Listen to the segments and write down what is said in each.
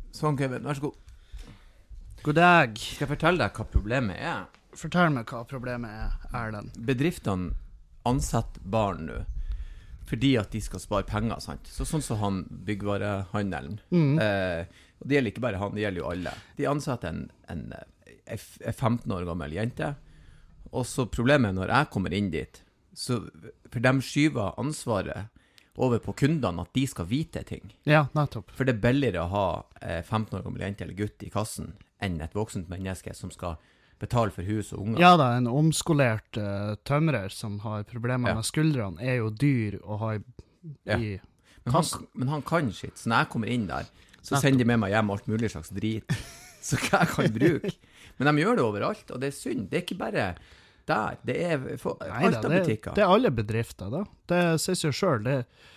Sånn, Kevin, vær så god. God dag. Skal jeg fortelle deg hva problemet er? Fortell meg hva problemet er, Erlend. Bedriftene ansetter barn nå fordi at de skal spare penger, sant? Sånn som han byggvarehandelen. Og det gjelder ikke bare han, det gjelder jo alle. De ansetter en 15 år gammel jente, og så problemet når jeg kommer inn dit, så for de skyver ansvaret over på kundene at de skal vite ting. Ja, nettopp. For det er billigere å ha 15 år gammel jente eller gutt i kassen enn et voksent menneske som skal betale for hus og unger. Ja da, en omskolert tømrer som har problemer med skuldrene er jo dyr å ha i kassen. Men han kan shit. Så når jeg kommer inn der, så sender de med meg hjem alt mulig slags drit så hva jeg kan bruke. Men de gjør det overalt, og det er synd. Det er ikke bare der. Det er for alt av butikker. Det er alle bedrifter da. Det sier seg selv.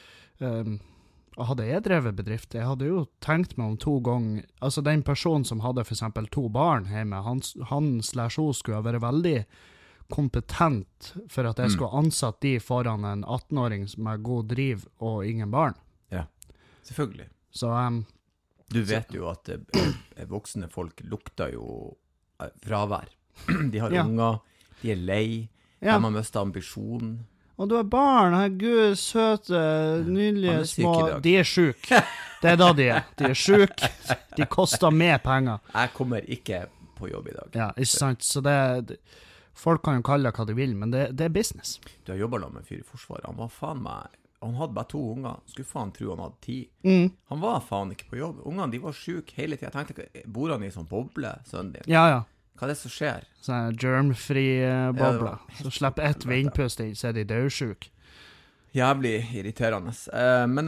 Hadde jeg drevet bedrift, jeg hadde jo tenkt meg om 2 ganger, altså den personen som hadde for eksempel 2 barn hjemme, han/hun skulle ha vært veldig kompetent for at jeg skulle ansatt de foran en 18-åring med god driv og ingen barn. Ja, selvfølgelig. Så, du vet jo at voksne folk lukter jo fravær. De har unger, de er lei, de har mistet ambisjon. Og du har barn, herregud, søte, nydelige små... De er syke. Det er da de er. De er syke. De koster mer penger. Jeg kommer ikke på jobb i dag. Ja, ikke sant. Så folk kan jo kalle det hva de vil, men det er business. Du har jobbet med en fyr i forsvaret. Han var faen meg... Han hadde bare 2 unger. Skulle faen tro han hadde 10. Han var faen ikke på jobb. Ungene, de var syke hele tiden. Jeg tenkte, bor han i sånn boble, sønnen din? Ja, ja. Hva er det som skjer? Sånn germfri bobler. Så slipper ett vindpust inn, så er de dødsjuk. Jævlig irriterende. Men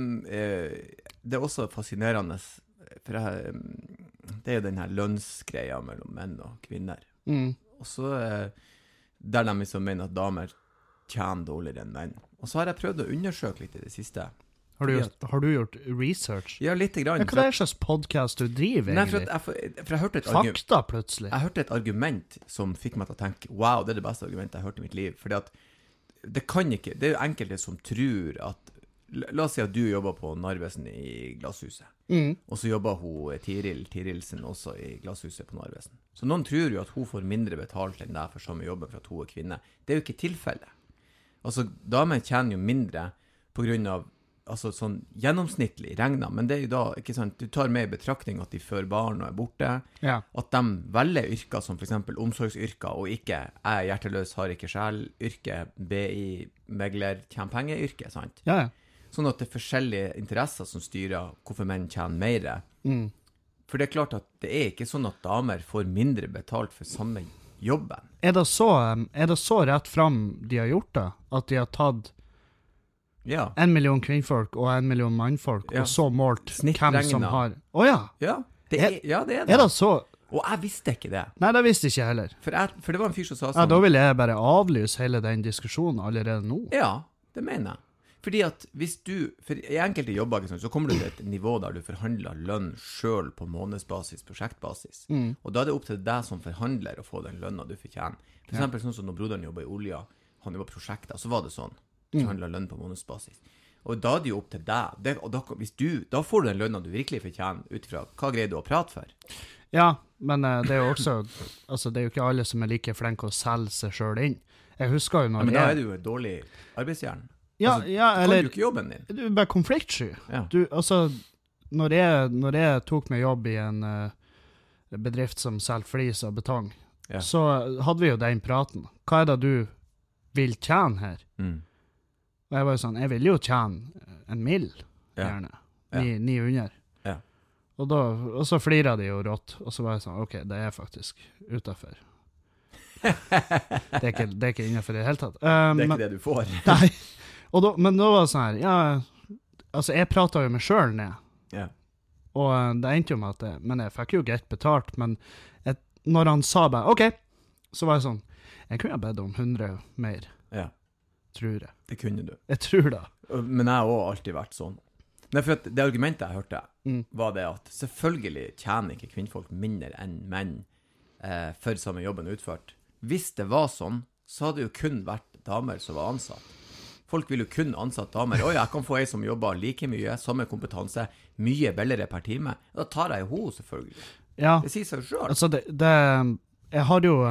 det er også fascinerende, for det er jo den her lønnsgreia mellom menn og kvinner. Og så der de liksom mener at damer tjener dårligere enn menn. Og så har jeg prøvd å undersøke litt i det siste. Har du gjort research? Ja, litt grann. Ja, hva er det slags podcast du driver, egentlig? Nei, for jeg hørte et Fakta, plutselig. Jeg hørte et argument som fikk meg til å tenke, wow, det er det beste argumentet jeg har hørt i mitt liv. Fordi at det er jo enkelte som tror at, la oss si at du jobber på Narvesen i Glasshuset, og så jobber hun Tirilsen også i Glasshuset på Narvesen. Så noen tror jo at hun får mindre betalt enn deg for samme jobben for at hun er kvinne. Det er jo ikke tilfellet. Altså, damer tjener jo mindre på grunn av altså sånn gjennomsnittlig regnet, men det er jo da, ikke sant, du tar med i betraktning at de før barn og er borte, at de velger yrker som for eksempel omsorgsyrker, og ikke er hjerteløs, har ikke sjel, yrke, BI, megler, tjener pengeyrke, sant? Ja. Sånn at det er forskjellige interesser som styrer hvorfor menn tjener mer. For det er klart at det er ikke sånn at damer får mindre betalt for samme jobben. Er det så rett frem de har gjort det? At de har tatt 1 million kvinnfolk og 1 million mannfolk, og så målt hvem som har... Ja, det er det. Er det så... Og jeg visste ikke det. Nei, det visste ikke jeg heller. For det var en fyr som sa sånn... Ja, da vil jeg bare avlyse hele den diskusjonen allerede nå. Ja, det mener jeg. Fordi at hvis for i enkelte jobber, så kommer du til et nivå der du forhandler lønn selv på månedsbasis, prosjektbasis. Og da er det opp til deg som forhandler å få den lønna du fortjener. For eksempel sånn som når broderen jobber i olja, han jobber prosjekter, så var det sånn. Forhandler lønn på månedsbasis. Og da er det jo opp til deg. Og da får du den lønna du virkelig fortjener ut fra hva greier du å prate for. Ja, men det er jo også, altså det er jo ikke alle som er like flinke å selge seg selv inn. Jeg husker jo når men da er du jo et dårlig arbeidsjern. Ja, altså, eller... kan du ikke jobben din? Du er bare konfliktsky. Ja. Altså, når jeg tok meg jobb i en bedrift som selger flis og betong, så hadde vi jo den praten. Hva er det du vil tjene her? Og jeg var jo sånn, jeg vil jo tjene 1 mill, gjerne. 900. Ja. Og så flirer de jo rått, og så var jeg sånn, ok, det er faktisk utenfor. det er ikke innenfor det hele tatt. Det er ikke det du får. Nei, men da var det sånn her, altså jeg pratet jo meg selv ned. Ja. Og det endte jo med at men jeg fikk jo greit betalt, men når han sa bare, ok, så var jeg sånn, jeg kunne ha bedt om 100 mer. Ja. Tror jeg. Det kunne du. Jeg tror det. Men jeg har også alltid vært sånn. Nei, for at det argumentet jeg hørte, var det at selvfølgelig tjener ikke kvinnfolk mindre enn menn for samme jobben utført. Hvis det var sånn, så hadde det jo kun vært damer som var ansatt. Folk vil jo kun ansatt damer. Jeg kan få en som jobber like mye, samme kompetanse, mye billigere per time. Da tar jeg jo henne, selvfølgelig. Ja. Det sier seg selv. Altså, jeg har jo,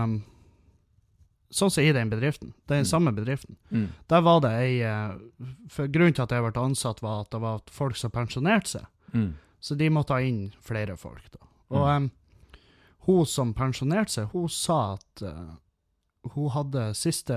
sånn som i den bedriften, det er den samme bedriften. Der var det for grunnen til at jeg ble ansatt var at det var folk som pensjonerte seg. Så de måtte ha inn flere folk da. Og hun som pensjonerte seg, hun sa at hun hadde siste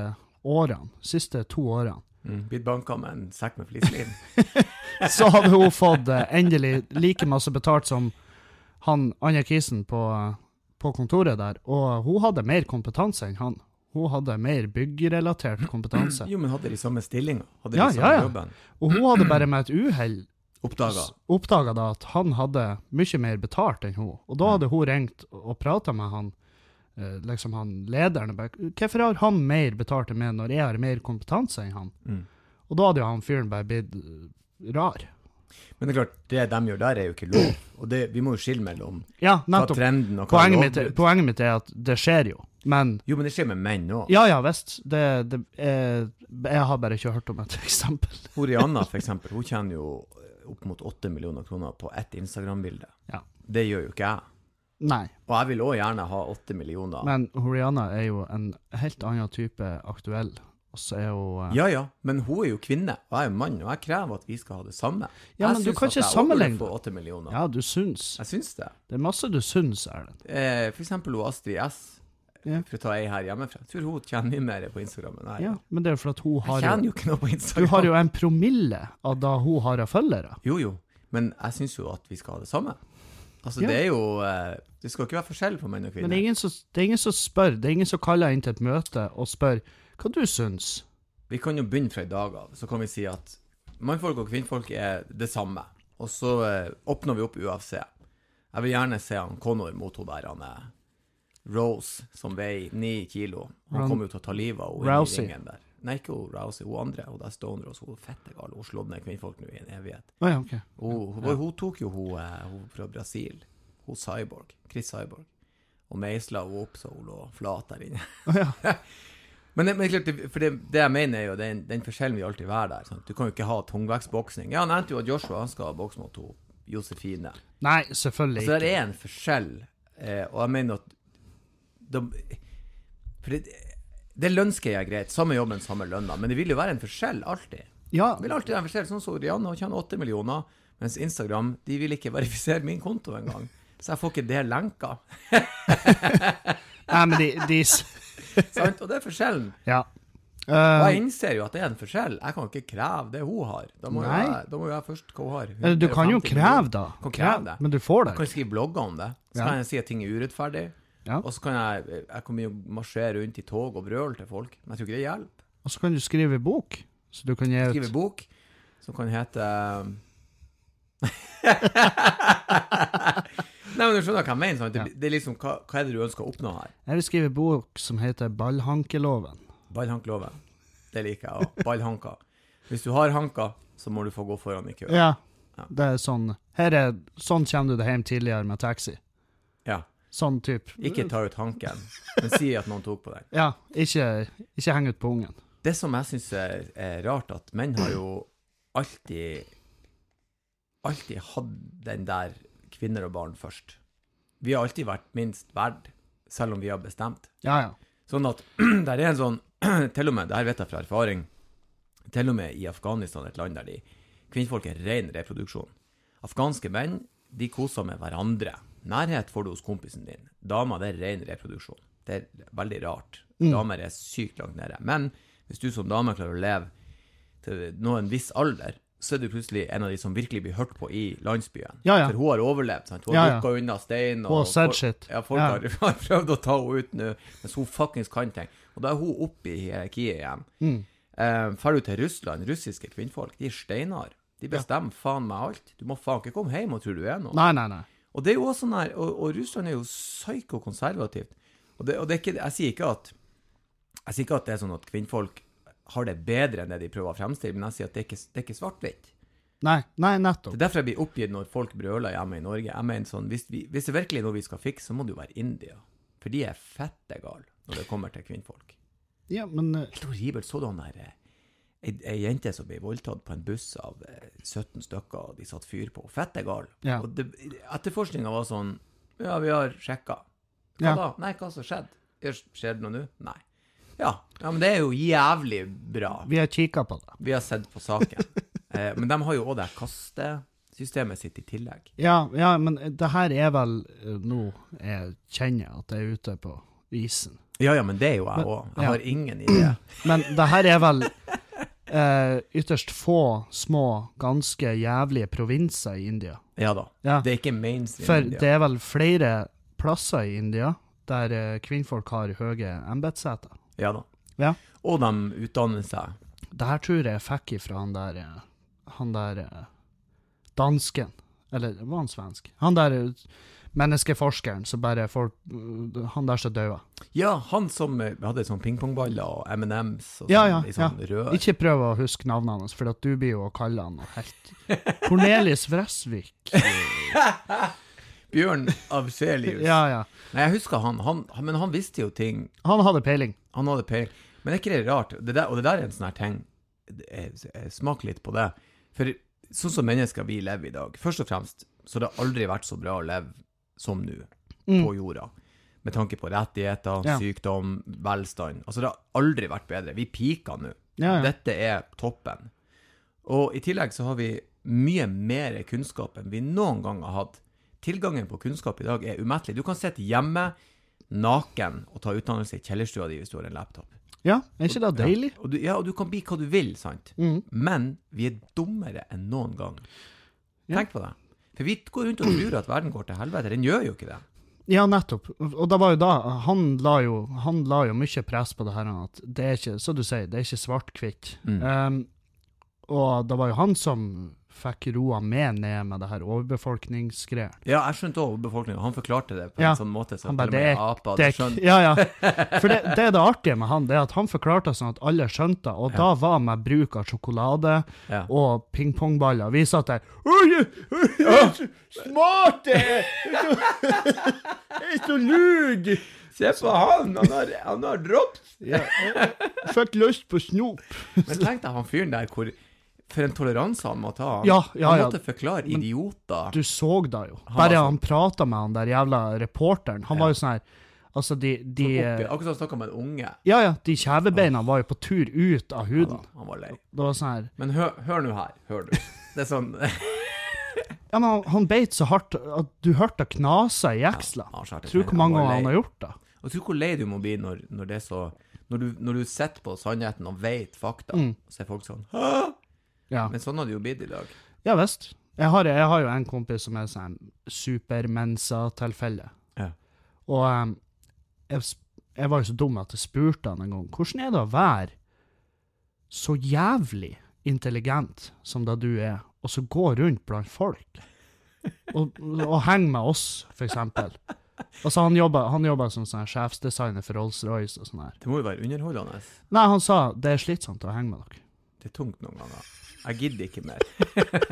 2 årene. Blitt banket med en sekk med flislin. Så hadde hun fått endelig like masse betalt som han, Anja Kisen på kontoret der, og hun hadde mer kompetanse enn han. Hun hadde mer byggrelatert kompetanse. Jo, men hadde de samme stillinger? Hadde de samme jobben? Og hun hadde bare med et uheld oppdaget da at han hadde mye mer betalt enn hun. Og da hadde hun ringt og pratet med han, liksom han lederen. Hvorfor har han mer betalt enn meg når jeg har mer kompetanse enn han? Og da hadde jo han fyren bare blitt rar. Men det er klart, det de gjør der er jo ikke lov. Og vi må jo skille mellom hva trenden og hva poenget mitt er at det skjer jo. Men, jo, men det skjer med menn også. Ja, visst. Jeg har bare ikke hørt om et eksempel. Rihanna, for eksempel, hun tjener jo opp mot 8 millioner kroner på ett Instagram-bilde. Ja. Det gjør jo ikke jeg. Nei. Og jeg vil også gjerne ha 8 millioner. Men Rihanna er jo en helt annen type aktuell. Og så er hun... Ja, men hun er jo kvinne, og jeg er mann, og jeg krever at vi skal ha det samme. Ja, men du kan ikke sammenligne. Få 8 millioner. Ja, du syns. Jeg syns det. Det er masse du syns, Erlend. For eksempel hun Astrid S. For å ta ei her hjemmefra. Jeg tror hun tjener mye mer på Instagram enn jeg. Ja, men det er for at hun har jeg tjener jo ikke noe på Instagram. Du har jo en promille av da hun har av følgere. Jo, men jeg synes jo at vi skal ha det samme. Altså, det er jo... Det skal ikke være forskjell på menn og kvinner. Men det er ingen som spør. Det er ingen som kaller inn til et møte og spør hva du syns. Vi kan jo begynne fra i dag av. Så kan vi si at mannfolk og kvinnfolk er det samme. Og så åpner vi opp UFC. Jeg vil gjerne se han Conor mot hun der, han Rose, som veier 9 kilo. Han kommer jo til å ta livet av henne i ringen der. Nei, ikke hun Rousey, hun andre. Hun der Stone Rose, hun fette gal. Hun slått ned kvinnfolk nå i en evighet. Ja, ok. Hun tok jo hun fra Brasil. Hun Cyborg, Chris Cyborg. Og meisla hun opp så hun lå flat der inne. Ja. Men klart, for det jeg mener er jo den forskjellen vi alltid være der. Sant? Du kan jo ikke ha tungvektsboksning. Ja, han nevnte jo at Joshua han skal ha boks mot Josefine. Nei, selvfølgelig ikke. Så det er en forskjell. Og jeg mener at for det lønsker jeg greit. Samme jobben, samme lønna. Men det vil jo være en forskjell alltid. Ja. Det vil alltid være en forskjell. Sånn som Rihanna tjener 8 millioner, mens Instagram, de vil ikke verifisere min konto en gang. Så jeg får ikke det lenka. Nei, men de Sant? Og det er forskjellen. Ja. Og jeg innser jo at det er en forskjell. Jeg kan ikke kreve det hun har. Da må jeg først hva hun har. Du kan jo kreve da. Kan kreve det. Men du får det. Jeg kan skrive blogger om det. Så kan jeg si at ting er urettferdig. Ja. Og så kan jeg kommer jo marsjere rundt i tog og brøl til folk. Men jeg tror ikke det hjelper. Og så kan du skrive bok. Så du kan skrive bok som kan hete... Nei, men du skjønner hva jeg mener, sant? Det er liksom, hva er det du ønsker å oppnå her? Jeg vil skrive bok som heter Ballhankeloven. Ballhankeloven. Det liker jeg også. Ballhanka. Hvis du har hanka, så må du få gå foran i kø. Ja, det er sånn. Sånn kommer du deg hjem tidligere med taxi. Ja. Sånn typ. Ikke ta ut hanken, men si at noen tok på deg. Ja, ikke henge ut på ungen. Det som jeg synes er rart, at menn har jo alltid hatt den der kvinner og barn først. Vi har alltid vært minst verd, selv om vi har bestemt. Ja. Sånn at, der er en sånn, til og med, det her vet jeg fra erfaring, til og med i Afghanistan, et land der kvinnfolk er ren reproduksjon. Afghanske menn, de koser med hverandre. Nærhet får du hos kompisen din. Damer, det er ren reproduksjon. Det er veldig rart. Damer er sykt langt nede. Men hvis du som dame klarer å leve til nå en viss alder, så er du plutselig en av de som virkelig blir hørt på i landsbyen. Ja. For hun har overlevd, sant? Hun har lukket unna stein. Og said shit. Ja, folk har prøvd å ta henne ut nå, mens hun fucking kan ting. Og da er hun oppe i hierarkiet igjen. Fer du til Russland, russiske kvinnfolk, de er steinar. De bestemmer faen med alt. Du må faen ikke komme hjem og tro du er noe. Nei. Og det er jo også sånn her, og Russland er jo psyko-konservativt. Og det er ikke, jeg sier ikke at det er sånn at kvinnfolk har det bedre enn det de prøver å fremstille, men jeg sier at det er ikke svart-hvitt. Nei, nettopp. Det er derfor jeg blir oppgitt når folk brøler hjemme i Norge. Jeg mener sånn, hvis det virkelig er noe vi skal fikse, så må det jo være India. For de er fette gal når det kommer til kvinnfolk. Ja, men... Helt horribelt, så du han der en jente som ble voldtatt på en buss av 17 stykker, og de satt fyr på. Fett gal. Ja. Og etterforskningen var sånn, ja, vi har sjekket. Hva da? Nei, hva som skjedde? Skjedde noe nå? Nei. Ja, men det er jo jævlig bra. Vi har kikket på det. Vi har sett på saken. Men de har jo også det kastesystemet sitt i tillegg. Ja, men det her er vel, nå jeg kjenner at jeg er ute på isen. Ja, men det er jo jeg også. Jeg har ingen idé. Men det her er vel ytterst få, små, ganske jævlige provinser i India. Ja da, det er ikke mainstream for India. Det er vel flere plasser i India der kvinnfolk har høye embetsseter. Ja da. Ja. Og de utdanner seg. Det her tror jeg fikk ifra han der dansken, eller var han svensk? Han der menneskeforskeren, så bare han der så døde. Ja, han som hadde sånn pingpongballer og M&M's og sånn rør. Ikke prøv å huske navnene hans, for at du blir jo å kalle han helt Cornelis Vresvik. Bjørn Afzelius. Ja. Nei, jeg husker men han visste jo ting. Han hadde peiling. Men er ikke det rart? Og det der er en sånn her ting. Jeg smaker litt på det. For sånn som mennesker vi lever i dag, først og fremst, så det har aldri vært så bra å leve som nå på jorda. Med tanke på rettigheter, sykdom, velstand. Altså det har aldri vært bedre. Vi piker nå. Ja. Dette er toppen. Og i tillegg så har vi mye mer kunnskap enn vi noen gang har hatt. Tilgangen på kunnskap i dag er umettelig. Du kan sitte hjemme, naken, og ta utdannelse i kjellerstua di hvis du har en laptop. Ja, er ikke det deilig? Og du kan bli hva du vil, sant? Men vi er dummere enn noen gang. Tenk på det. For vi går rundt og tror at verden går til helvete. Den gjør jo ikke det. Ja, nettopp. Og det var jo da, han la jo mye press på det her, at det er ikke, så du sier, det er ikke svart-kvitt. Og det var jo han som fikk roa med ned med det her overbefolkningsgreier. Ja, jeg skjønte også overbefolkningen. Han forklarte det på en sånn måte, så han bare, apa hadde skjønt. Ja. For det er det artige med han, det er at han forklarte sånn at alle skjønte, og da var med bruk av sjokolade og pingpongballer. Vi satt der, smart det! Det er så lug! Se på han har dropt. Fikk lyst på snop. Men tenk deg han fyren der, for en toleranse han må ta. Han måtte forklare idioter. Du så det jo. Bare han pratet med han der jævla reporteren. Han var jo sånn her, altså akkurat som han snakket med en unge. Ja, de kjevebeina var jo på tur ut av huden. Ja, han var lei. Det var sånn her. Men hør nå her, hør du. Det er sånn... Ja, men han beit så hardt at du hørte knasa i jeksla. Tror hvor mange ganger han har gjort det. Og tror hvor lei du må bli når det er så... Når du setter på sannheten og vet fakta, så er folk sånn, hæ? Ja. Men sånn har det jo blitt i dag. Ja, visst. Jeg har jo en kompis som er sånn supermensa-tilfelle. Ja. Og jeg var jo så dum at jeg spurte han en gang, hvordan er det å være så jævlig intelligent som det du er, og så gå rundt blant folk? Og henge med oss, for eksempel. Altså, han jobber som sånn sjefsdesigner for Rolls-Royce og sånn her. Det må jo være underholdende. Nei, han sa, det er slitsomt å henge med dere. Det er tungt noen ganger. Jeg gidder ikke mer.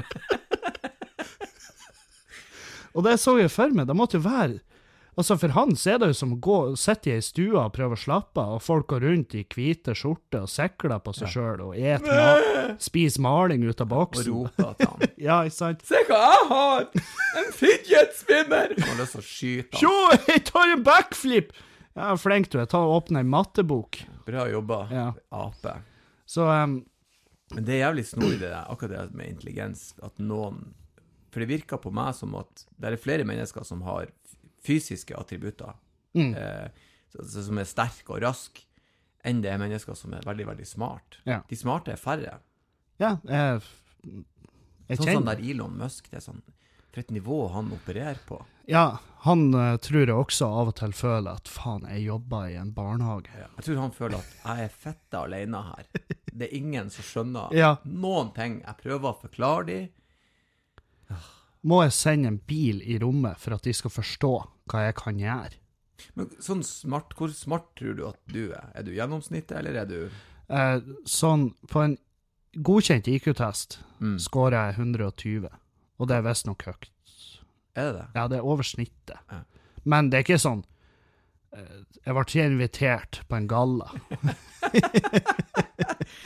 Og det så jeg for meg, det måtte jo være, altså for han så er det jo som å sitte i en stue og prøve å slappe av, og folk går rundt i hvite skjorte og sekler på seg selv, og spiser maling ut av boksen. Og roper til han. Ja, ikke sant? Se hva jeg har! En fidget spinner! Han har lyst til å skyte han. Sjå, jeg tar en backflip! Ja, flink du, jeg tar og åpner en mattebok. Bra jobba, ape. Så, men det er jævlig snorig det der, akkurat det med intelligens, at noen, for det virker på meg som at det er flere mennesker som har fysiske attributter, som er sterke og raske, enn det er mennesker som er veldig, veldig smart. Ja. De smarte er færre. Ja, jeg sånn der Elon Musk, det er sånn, for et nivå han opererer på. Ja, han tror jeg også av og til føler at faen, jeg jobber i en barnehage. Ja, jeg tror han føler at jeg er fette alene her. Det er ingen som skjønner noen ting. Jeg prøver å forklare dem. Må jeg sende en bil i rommet for at de skal forstå hva jeg kan gjøre? Men sånn smart, hvor smart tror du at du er? Er du gjennomsnittet, eller er du... Sånn, på en godkjent IQ-test skårer jeg 120, og det er visst nok høyt. Er det det? Ja, det er over snittet. Ja. Men det er ikke sånn, jeg ble ikke invitert på en galla.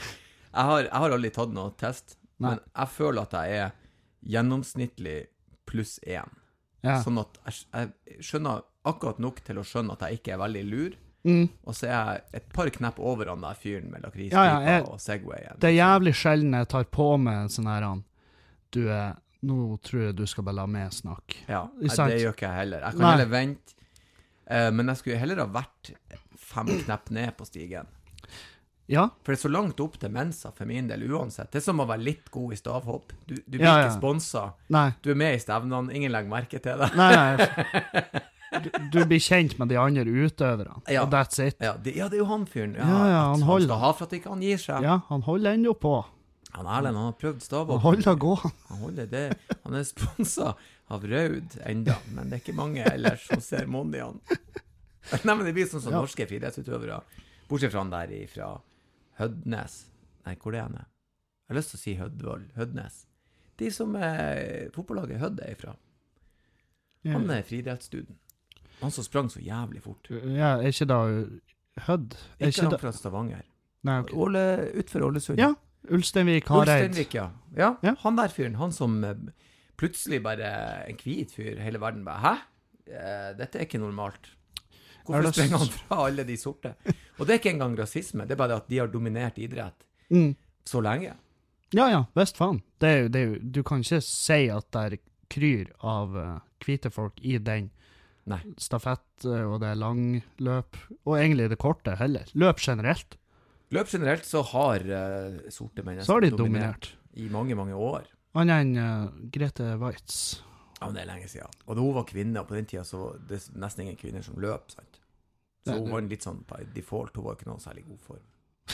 Jeg har aldri tatt noe test, Nei. men jeg føler at jeg er gjennomsnittlig +1. Ja. Sånn at jeg skjønner akkurat nok til å skjønne at jeg ikke er veldig lur, og så er jeg et par knepp over han der fyren med lakrispipa og Segway. Det er jævlig sjelden jeg tar på meg en sånn her, nå tror jeg du skal bare la meg snakke. Ja, det gjør ikke jeg heller. Jeg kan heller vente, men jeg skulle heller ha vært 5 knepp ned på stigen. Ja. For det er så langt opp til Mensa for min del uansett. Det er som å være litt god i stavhopp. Du blir ikke sponset. Nei. Du er med i stevnene, ingen legger merke til det. Nei. Du blir kjent med de andre utøverne, og that's it. Ja, det er jo han fyren. Ja, han holder. Skal ha for at ikke han gir seg. Ja, han holder enda på. Han Erlend, han har prøvd stavhopp. Han holder gå. Han holder det. Han er sponset av Raud enda, men det er ikke mange ellers som ser Mondian. Nei, men det blir sånn som norske friidrettsutøvere. Bortsett fra han der fra Hødnes. Nei, hvor det er? Jeg har lyst til å si Hødnes. De som fotballaget Hødd er ifra. Han er friidrettsstuden. Han som sprang så jævlig fort. Ja, er ikke da Hødd? Ikke han fra Stavanger. Nei, ok. Utfor Ålesund. Ja, Ulsteinvik, Hareid. Ulsteinvik, ja. Han der fyren, han som plutselig bare en hvit fyr, hele verden bare, hæ? Dette er ikke normalt. Hvorfor sprenger han fra alle de sorte? Og det er ikke engang rasisme, det er bare at de har dominert idrett så lenge. Ja, visst faen. Du kan ikke si at det er kryr av hvite folk i den stafett, og det er langløp, og egentlig det korte heller. Løp generelt. Løp generelt så har sorte mennesker så har de dominert i mange, mange år. Annet enn Grete Waitz. Ja, men det er lenge siden. Og da hun var kvinne, og på den tiden så var det nesten ingen kvinner som løp, sant? Så hun var litt sånn på default, hun var ikke noe særlig god form.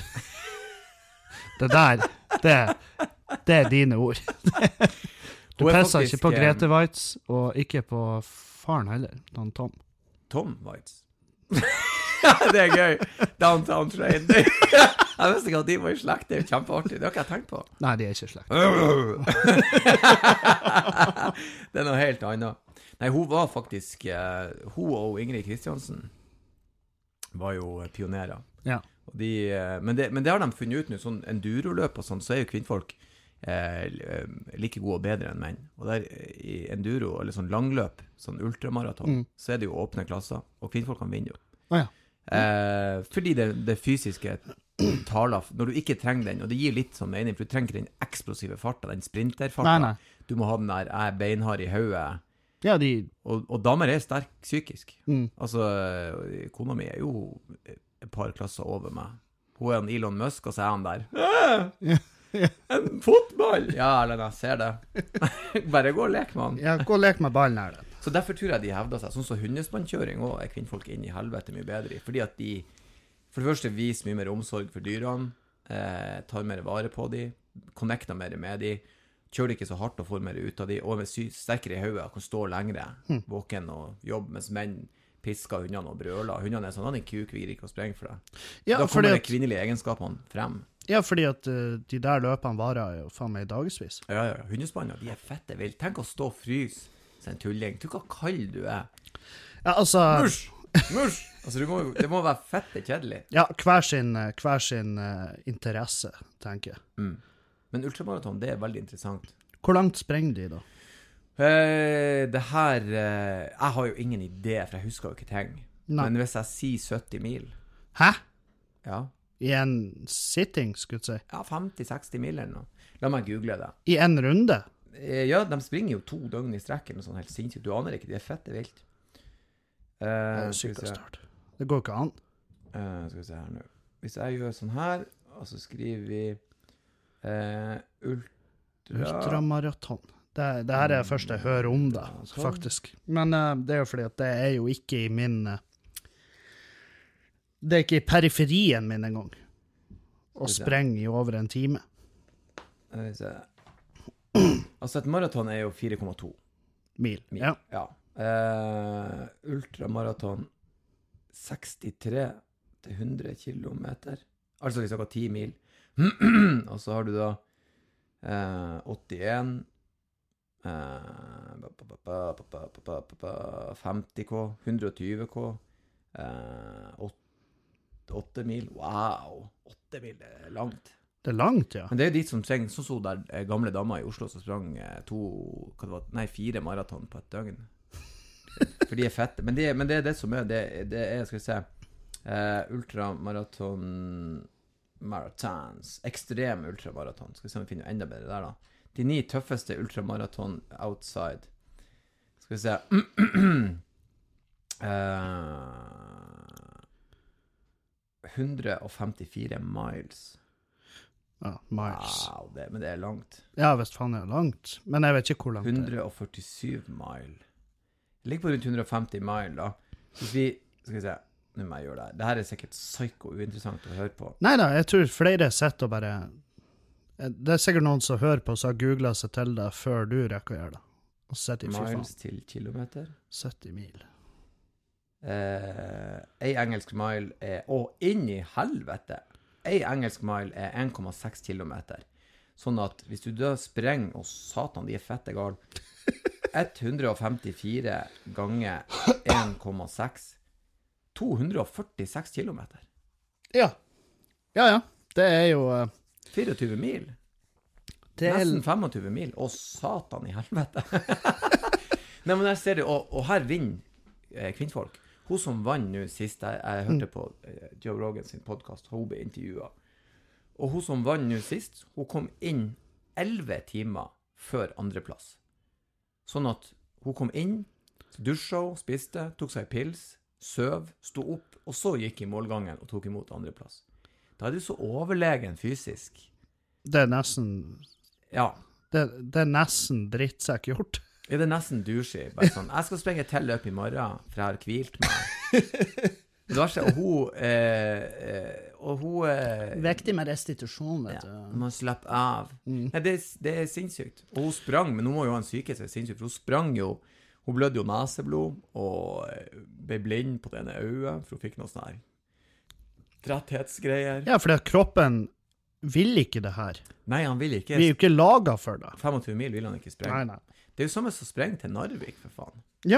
Det der, det er dine ord. Du presser ikke på Grete Waitz, og ikke på faren heller, Tom. Tom Waitz? Det er gøy. Downtown Train. Jeg visste ikke at de var i slekt. Det er jo kjempeartig. Det har ikke jeg tenkt på. Nei, de er ikke slekt. Det er noe helt annet. Nei, hun var faktisk hun og Ingrid Kristiansen var jo pionerer. Ja. Og men det har de funnet ut nå, sånn enduroløp og sånn, så er jo kvinnfolk like gode og bedre enn menn. Og der i enduro, eller sånn langløp, sånn ultramaraton, så er det jo åpne klasser, og kvinnfolk kan vinne jo. Fordi det fysiske taler, når du ikke trenger den, og det gir litt sånn mening, for du trenger ikke den eksplosive farten, den sprinterfarten. Du må ha den der beinhard i hodet. Ja, og damer er sterk psykisk. Altså, kona mi er jo et par klasser over meg. Hun er en Elon Musk, og så er han der. En fotball! Ja, eller jeg ser det. Bare gå og lek med han. Ja, gå og lek med ballen her. Så derfor tror jeg de hevder seg. Sånn som hundespannkjøring også er kvinnfolk inn i helvete mye bedre i. Fordi at de for det første viser mye mer omsorg for dyrene, tar mer vare på de, connecter mer med de, kjører ikke så hardt og får mer ut av de, og med sterkere i hodet, kan stå lengre, våken og jobbe, mens menn pisker hundene og brøler. Hundene er sånn, han er kuk, vi gir ikke å sprenge for det. Ja, da kommer de kvinnelige egenskapene frem. Ja, fordi at de der løpene varer jo faen meg i dagesvis. Ja, hundespanner, de er fette vilt. Tenk å stå og fryse som en tulling. Du, hva kald du er. Ja, altså... Mush! Altså, det må være fette kjedelig. Ja, hver sin interesse, tenker jeg. Men ultramaraton, det er veldig interessant. Hvor langt sprenger de da? Det her jeg har jo ingen idé, for jeg husker jo ikke ting. Men hvis jeg sier 70 mil. Hæ? Ja. I en sitting, skulle du si? Ja, 50-60 mil eller noe. La meg google det. I en runde? Ja, de springer jo 2 døgn i strekken, og sånn helt sinnssykt. Du aner ikke, det er fette vilt. Det er sykkelstart. Det går ikke an. Skal vi se her nå. Hvis jeg gjør sånn her, og så skriver vi ultramaraton. Det her er det første jeg hører om det, faktisk. Men det er jo fordi at det er jo ikke i min... Det er ikke i periferien min en gang. Og sprenger i over en time. Altså et maraton er jo 4,2 mil. Ja. Ultramaraton 63 til 100 kilometer. Altså hvis jeg har 10 mil. Og så har du da 81 50k 120k 8 mil. Wow, 8 mil, det er langt. Det er langt, ja. Men det er jo de som trenger, sånn så der gamle damer i Oslo som sprang 4 maraton på et døgn. For de er fette. Men det er det som er, det er, skal vi se, ultramarathons, ekstrem ultramaraton. Skal vi se om vi finner enda bedre der da. De 9 tøffeste ultramaraton outside. Skal vi se. 154 miles. Ja, miles. Wow, men det er langt. Ja, hvis faen er langt. Men jeg vet ikke hvor langt 147 mile. Det ligger på rundt 150 mile da. Hvis vi, skal vi se, nå må jeg gjøre det her. Dette er sikkert psyko uinteressant å høre på. Neida, jeg tror flere setter og bare... Det er sikkert noen som hører på, som har googlet seg til det før du rekker å gjøre det. Og sett i miles til kilometer. 70 mil. En engelsk mile er... inn i helvete! En engelsk mile er 1,6 kilometer. Sånn at hvis du da sprenger, og satan, de er fette gal, 154 ganger 1,6, 246 kilometer. Ja. Ja. Det er jo... 24 mil. Nesten 25 mil. Å, satan i helvete. Nei, men jeg ser det, og her vinner kvinnfolk. Hun som vann nå sist, jeg hørte på Joe Rogan sin podcast, hun ble intervjuet. Og hun som vann nå sist, hun kom inn 11 timer før andreplass. Sånn at hun kom inn, dusja, spiste, tok seg pils, søv, stod opp, og så gikk i målgangen og tok imot andreplass. Da er du så overlegen fysisk. Det er nesten... Ja. Det er nesten drittsekk gjort. Ja, det er nesten douchey. Bare sånn, jeg skal sprenge til løp i morgen, for jeg har kvilt meg. Det var ikke, og hun... Viktig med restitusjon, vet du. Ja, man slapper av. Nei, det er sinnssykt. Og hun sprang, men hun må jo ha en syke som er sinnssykt, for hun sprang jo, hun blødde jo neseblod, og ble blind på det ene øyet, for hun fikk noe sånn her tretthetsgreier. Ja, for kroppen vil ikke det her. Nei, han vil ikke. Vi er jo ikke laget for det. 25 mil vil han ikke sprenge. Nei. Det er jo samme som spreng til Narvik, for faen. Ja.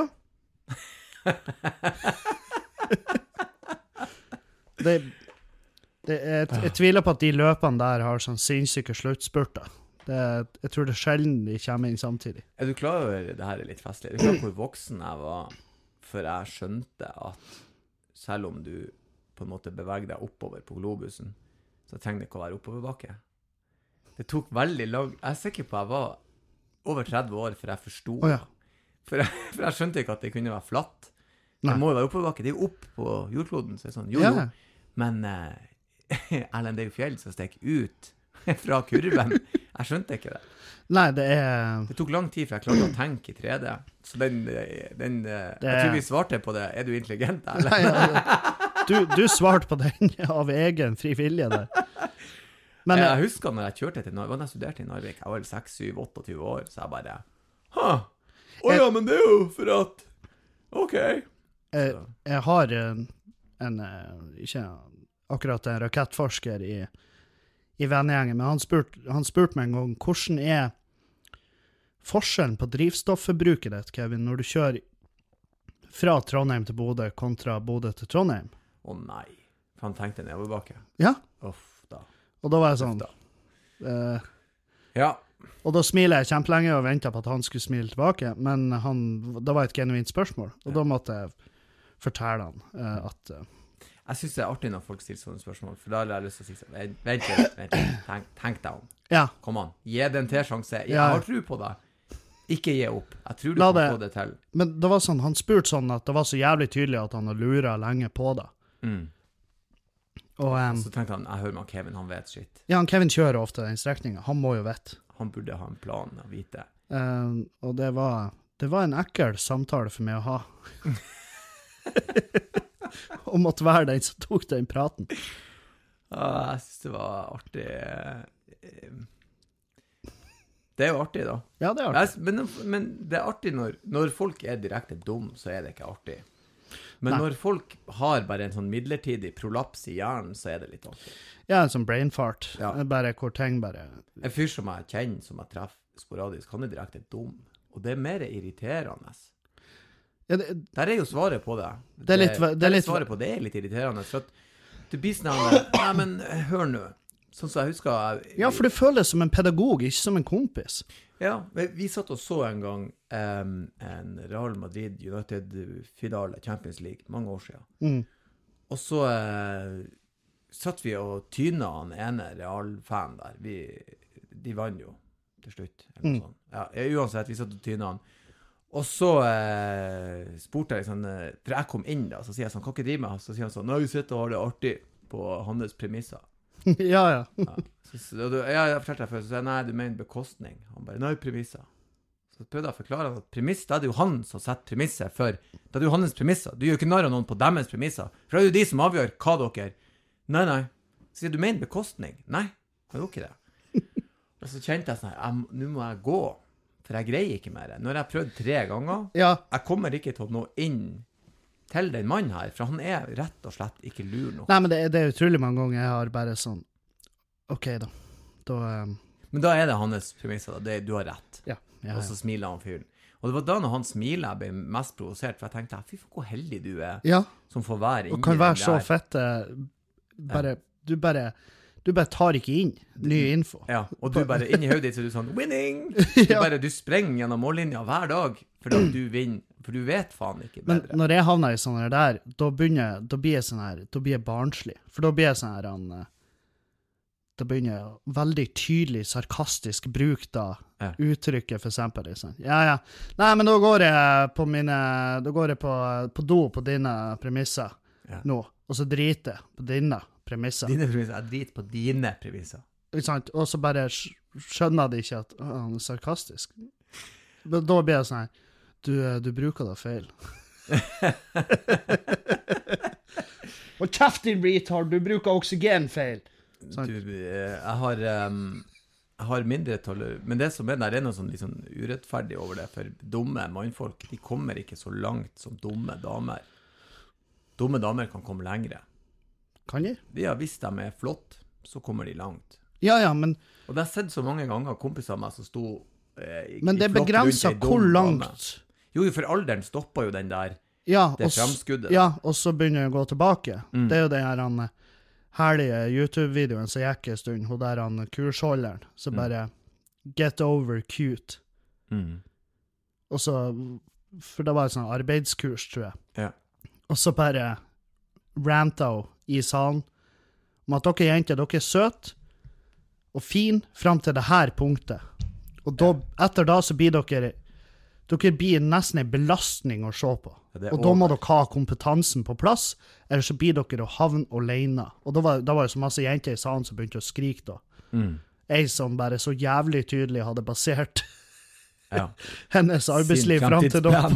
Jeg tviler på at de løpene der har sånn sinnssyke sluttspurter. Jeg tror det er sjelden de kommer inn samtidig. Er du klar over, det her er litt festlig, er du klar over hvor voksen jeg var før jeg skjønte at selv om du på en måte beveger deg oppover på globusen, så trenger det ikke å være oppoverbakke. Det tok veldig lang... Jeg er sikker på at jeg var over 30 år før jeg forstod. Oh, ja. For jeg skjønte ikke at det kunne være flatt. Det må jo være oppoverbakke. Det er jo opp på jordkloden, så det er sånn, jo. Men Erlend, det er jo fjell som stikker ut fra kurven. Jeg skjønte ikke det. Nei, det tok lang tid for jeg klarte å tenke i 3D. Så jeg tror vi svarte på det. Er du intelligent, eller? Nei, du svarte på den av egen fri vilje der. Men jeg husker når jeg kjørte til Narvik, jeg studerte i Narvik, jeg var 6, 7, 28 år, så jeg bare, ja, men det er jo for at, ok. Jeg har ikke akkurat en rakettforsker i vennegjengen, men han spurte meg en gang, hvordan er forskjellen på drivstoffforbruket ditt, Kevin, når du kjører fra Trondheim til Bodø kontra Bodø til Trondheim? Nei, for han tenkte nedoverbakke. Ja. Da. Og da var jeg sånn, ja. Og da smiler jeg kjempelenge og ventet på at han skulle smile tilbake, men det var et genuint spørsmål, og da måtte jeg fortelle han at... Jeg synes det er artig når folk stiller sånne spørsmål, for da har jeg lyst til å si sånn, vent litt, tenk deg om. Ja. Kom an, gi det en til-sjanse. Jeg har tro på deg. Ikke gi opp. Jeg tror du kan få det til. Men det var sånn, han spurte sånn at det var så jævlig tydelig at han har luret lenge på det. Og så tenkte han, jeg hører med Kevin, han vet shit. Ja, Kevin kjører ofte den strekningen. Han må jo vite. Han burde ha en plan å vite. Og det var en ekkel samtale for meg å ha. Og måtte være den som tok den praten. Jeg synes det var artig. Det er jo artig da. Ja, det er artig. Men det er artig når folk er direkte dum, så er det ikke artig. Men når folk har bare en sånn midlertidig prolaps i hjernen, så er det litt artig. Ja, en sånn brain fart. Ja. Bare hvor ting bare... En fyr som jeg kjenner, som jeg treffer sporadisk, han er direkte dum. Og det er mer irriterende. Ja, der er jo svaret på det. Det er litt svaret på det er litt irriterende. For at du blir sånn, nei, men hør nå. Sånn som jeg husker... Ja, for det føles som en pedagog, ikke som en kompis. Ja, vi satt og så en gang en Real Madrid United-finale, Champions League, mange år siden. Og så satt vi og tyna han ene Real-fan der. De vann jo til slutt. Eller noe sånt. Ja, uansett, vi satt og tyna han. Og så spurte jeg sånn, for jeg kom inn da, så sier jeg sånn, kan ikke drive med? Så sier han sånn, nå har vi sett og har det artig på hans premisser. Ja. Jeg fortalte deg før, så sa jeg, nei, du mener bekostning. Han bare, nei, premisser. Så prøvde jeg å forklare at premiss, da er det jo han som setter premisser for, da er det jo hans premisser. Du gjør ikke narr av noen på deres premisser, for det er jo de som avgjør hva dere. Nei. Så sier du mener bekostning? Nei, jeg gjør ikke det. Og så kjente jeg sånn, nå må jeg gå, for jeg greier ikke mer. Når jeg har prøvd 3 ganger, jeg kommer ikke til å nå inn til den mannen her, for han er rett og slett ikke lur nok. Nei, men det er utrolig mange ganger jeg har bare sånn, ok da. Men da er det hans premisser, da. Du har rett. Ja. Og så smiler han fyren. Og det var da når han smiler jeg ble mest provosert, for jeg tenkte, fy for hvor heldig du er, som får være inni den der. Og kan være så fette, du bare tar ikke inn ny info. Ja, og du bare, inni hodet ditt, så du sånn, winning! Du sprenger gjennom mållinja hver dag, for at du vinner, for du vet faen ikke bedre. Men når jeg havner i sånne der, da blir jeg sånn her, da blir jeg barnslig. For da blir jeg sånn her, da begynner jeg veldig tydelig, sarkastisk bruk da, uttrykket for eksempel. Sånn. Ja. Nei, men da går jeg på do på dine premisser nå, og så driter jeg på dine premisser. Dine premisser, jeg driter på dine premisser. Ikke sant? Og så bare skjønner de ikke at han er sarkastisk. Da blir jeg sånn her, du bruker det feil. Og kjeft din retard, du bruker oksygen feil. Jeg har mindre men det som er der, noe sånn liksom urettferdig over det, for dumme mannfolk, de kommer ikke så langt som dumme damer. Dumme damer kan komme lengre. Kan de? Ja, hvis de er flott, så kommer de langt. Ja, men... Og det har jeg sett så mange ganger kompiser med som stod men det begrenser hvor langt... Jo, for alderen stopper jo den der, det fremskuddet. Ja, og så begynner jeg å gå tilbake. Det er jo den her herlige YouTube-videoen som gikk en stund, hun der kursholderen, så bare get over cute. Og så, for det var et sånn arbeidskurs, tror jeg. Ja. Og så bare ranta hun i salen om at dere jenter, dere er søt og fin frem til det her punktet. Og da, etter da så blir dere blir nesten en belastning å se på. Og da må dere ha kompetansen på plass, eller så blir dere å havne alene. Og da var det så masse jenter i salen som begynte å skrike da. Jeg som bare så jævlig tydelig hadde basert hennes arbeidsliv frem til da.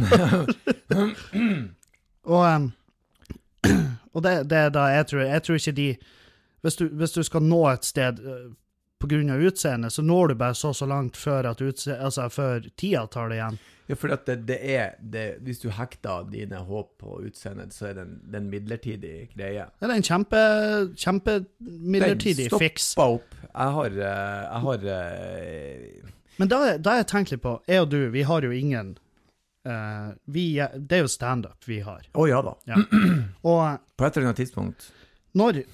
Og det er da jeg tror ikke de, hvis du skal nå et sted på grunn av utseende, så når du bare så langt før før tida tar det igjen. Ja, for at hvis du hekter dine håp på utseendet, så er det en midlertidig greie. Det er en kjempe midlertidig fiks. Den stopper opp. Jeg har Men da har jeg tenkt litt på, jeg og du, vi har jo ingen det er jo stand-up vi har. Ja da. Ja. Og på et eller annet tidspunkt. Når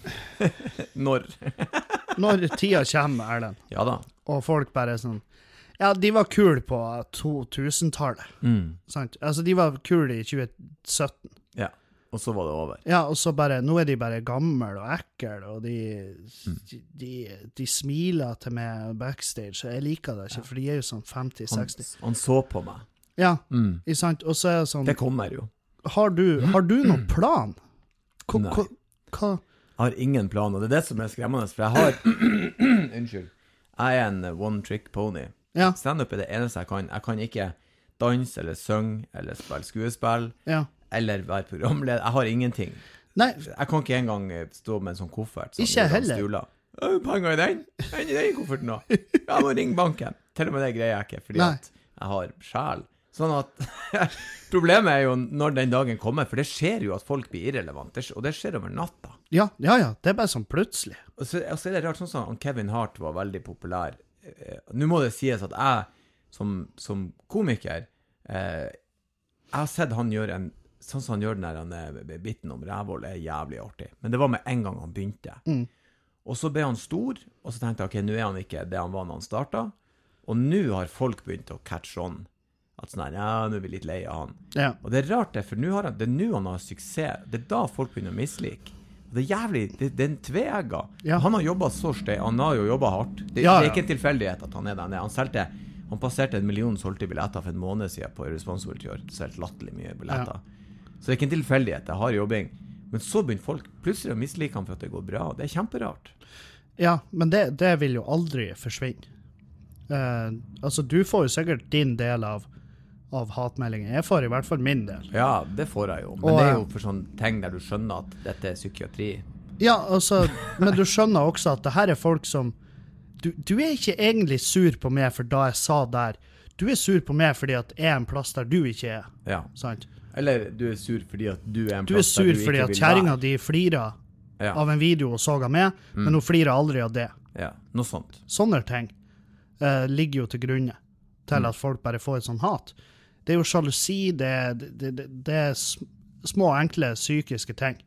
tida kommer, Erlend. Ja da. Og folk bare sånn, ja, de var kul på 2000-tallet. Sant? Altså, de var kul i 2017. Ja, og så var det over. Ja, og så bare, nå er de bare gamle og ekle, og de smiler til meg backstage, og jeg liker det ikke, for de er jo sånn 50-60. Han så på meg. Ja, sant? Og så er det sånn... Det kommer jo. Har du noen plan? Nei. Hva? Jeg har ingen plan, og det er det som er skremmende, for jeg har... Unnskyld. Jeg er en one-trick pony. Ja. Stand-up er det eneste jeg kan. Jeg kan ikke danse, eller synge, eller spille skuespill, eller være programleder. Jeg har ingenting. Nei. Jeg kan ikke engang stå med en sånn koffert. Sånn, ikke heller. Penger i den? I den kofferten da. Jeg må ringe banken. Til og med det greier jeg ikke, fordi at jeg har sjel. Sånn at problemet er jo når den dagen kommer, for det skjer jo at folk blir irrelevant, og det skjer over natta. Ja, det er bare sånn plutselig. Og så er det rart, sånn Kevin Hart var veldig populær. Nå må det sies at jeg, som komiker, jeg har sett han gjøre sånn som han gjør den der bitten om rævhold er jævlig artig. Men det var med en gang han begynte. Og så ble han stor, og så tenkte jeg, ok, nå er han ikke det han var når han startet, og nå har folk begynt å catch on. At sånn her, ja, nå er vi litt lei av han. Ja. Og det er rart det, for det er nå han har suksess. Det er da folk begynner å mislike. Det er jævlig, det er en tvega. Ja. Han har jobbet så steg, han har jo jobbet hardt. Det er ikke en tilfeldighet at han er der nede. Han passerte 1 million solgte billetter for en måned siden på Irresponsible i år. Solgt latterlig mye billetter. Ja. Så det er ikke en tilfeldighet, det har jobbing. Men så begynner folk plutselig å mislike han for at det går bra. Det er kjemperart. Ja, men det vil jo aldri forsvinne. Altså, du får jo sikkert din del av hatmeldingen. Jeg får i hvert fall min del. Ja, det får jeg jo. Men det er jo for sånne ting der du skjønner at dette er psykiatri. Ja, altså, men du skjønner også at det her er folk som du er ikke egentlig sur på meg for da jeg sa der. Du er sur på meg fordi at jeg er en plass der du ikke er. Ja. Sant? Eller du er sur fordi at du er en plass der du ikke vil være. Du er sur fordi at kjæringen din flirer av en video og så av meg, men hun flirer aldri av det. Ja, noe sånt. Sånne ting ligger jo til grunne til at folk bare får et sånn hat. Det er jo sjalusi, det er små, enkle psykiske ting.